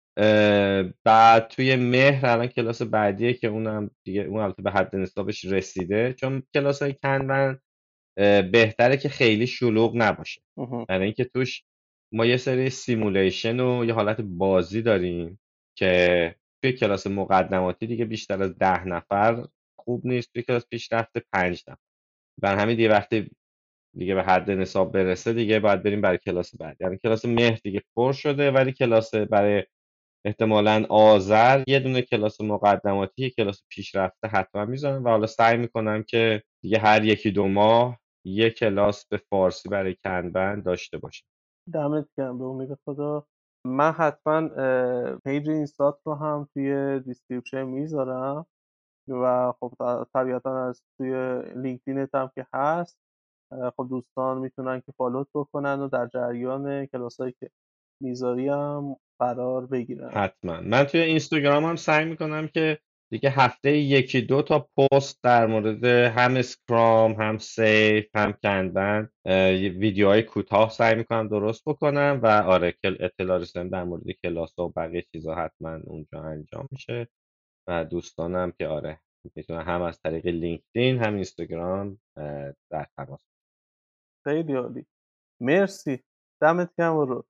Speaker 4: بعد توی مهر الان کلاس بعدیه که اونم دیگه اون البته به حد نصابش رسیده، چون کلاس های کنبن بهتره که خیلی شلوغ نباشه، برای اینکه توش ما یه سری سیمولیشن و یه حالت بازی داریم که توی کلاس مقدماتی دیگه بیشتر از ده نفر خوب نیست، توی کلاس پیشرفته پنج نفر، بر همین دیگه وقتی دیگه به حد نصاب برسه دیگه باید بریم برای کلاس بعد. یعنی کلاس مهر دیگه پر شده، ولی کلاس برای احتمالاً آذر یه دونه کلاس مقدماتی یه کلاس پیشرفته حتما میذارم و حالا سعی میکنم که دیگه هر یکی دو ماه یه کلاس به فارسی برای کنبن داشته باشم.
Speaker 3: دمت گرم، به امید خدا. من حتما پیج اینستات رو هم توی دیسکریپشن میذارم و خب طبیعتا از توی لینکدینت هم که هست، خب دوستان میتونن که فالوت بکنن و در جریان کلاسایی که میذاری هم قرار بگیرن.
Speaker 4: حتما من توی اینستاگرام هم سعی میکنم که دیگه هفته یکی دو تا پست در مورد هم اسکرام هم سیف هم کنبن ویدیوهای کوتاه سعی میکنم درست بکنم و آره اطلاع رسیدن در مورد کلاس و بقیه چیزا حتما اونجا انجام میشه و دوستانم که آره میتونن هم از طریق لینکدین هم اینستاگرام در تماس.
Speaker 3: خیلی عالی، مرسی، دمت گرم. رو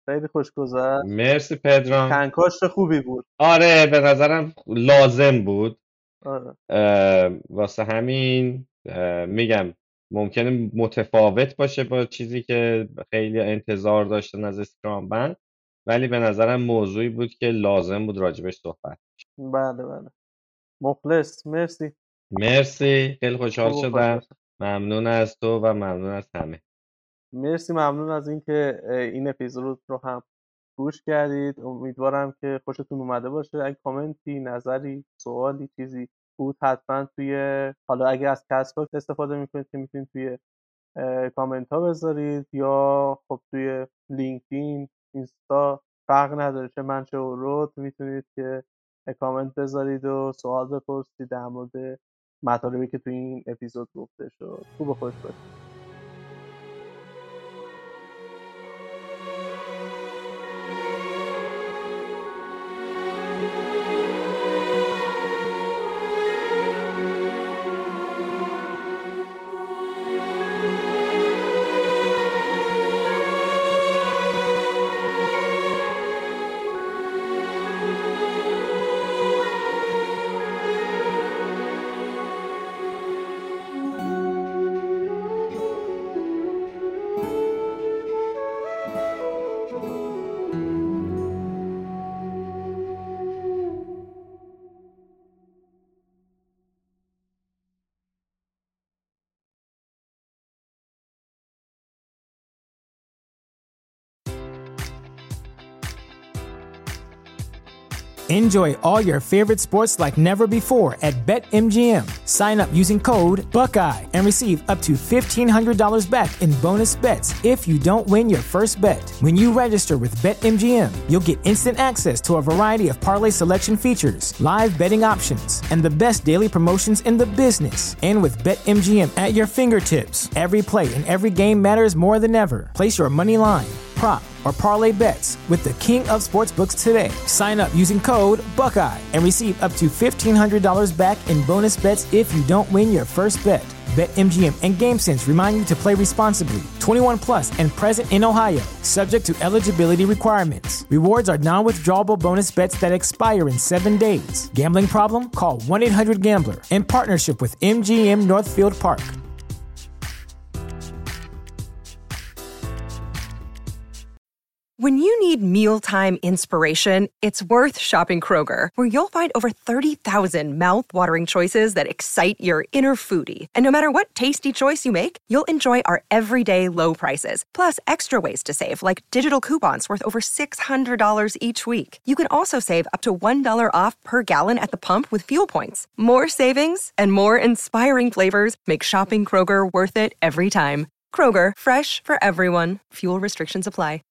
Speaker 3: خیلی خوش گذشت.
Speaker 4: مرسی پدرام.
Speaker 3: کنکاشت خوبی بود.
Speaker 4: آره به نظرم لازم بود.
Speaker 3: آره.
Speaker 4: واسه همین میگم ممکنه متفاوت باشه با چیزی که خیلی انتظار داشتن از اسکرام بند، ولی به نظرم موضوعی بود که لازم بود راجبش صحبت.
Speaker 3: بله بله. مخلص. مرسی.
Speaker 4: مرسی. خیلی خوشحال شدم. ممنون از تو و ممنون از همه.
Speaker 3: مرسی. ممنون از اینکه این اپیزود رو هم گوش کردید. امیدوارم که خوشتون اومده باشه. اگه کامنتی، نظری، سوالی، چیزی بود حتما توی، حالا اگه از کست باکس استفاده میکنید که میتونید توی کامنت ها بذارید، یا خب توی لینکدین، اینستا، فرق نداره چه من چه اورود، میتونید که کامنت بذارید و سوال بپرسید در مورد مطالبی که توی این اپیزود گفته شد. خوب و خوش باشید.
Speaker 1: Enjoy all your favorite sports like never before at BetMGM. Sign up using code Buckeye and receive up to fifteen hundred dollars back in bonus bets if you don't win your first bet. When you register with BetMGM, you'll get instant access to a variety of parlay selection features, live betting options, and the best daily promotions in the business. And with BetMGM at your fingertips, every play and every game matters more than ever. Place your money line, prop, or parlay bets with the king of sportsbooks today. Sign up using code Buckeye and receive up to fifteen hundred dollars back in bonus bets if you don't win your first bet. BetMGM and GameSense remind you to play responsibly. twenty-one plus and present in Ohio, subject to eligibility requirements. Rewards are non-withdrawable bonus bets that expire in seven days. Gambling problem? Call one eight hundred gambler in partnership with M G M Northfield Park.
Speaker 2: When you need mealtime inspiration, it's worth shopping Kroger, where you'll find over thirty thousand mouth-watering choices that excite your inner foodie. And no matter what tasty choice you make, you'll enjoy our everyday low prices, plus extra ways to save, like digital coupons worth over six hundred dollars each week. You can also save up to one dollar off per gallon at the pump with fuel points. More savings and more inspiring flavors make shopping Kroger worth it every time. Kroger, fresh for everyone. Fuel restrictions apply.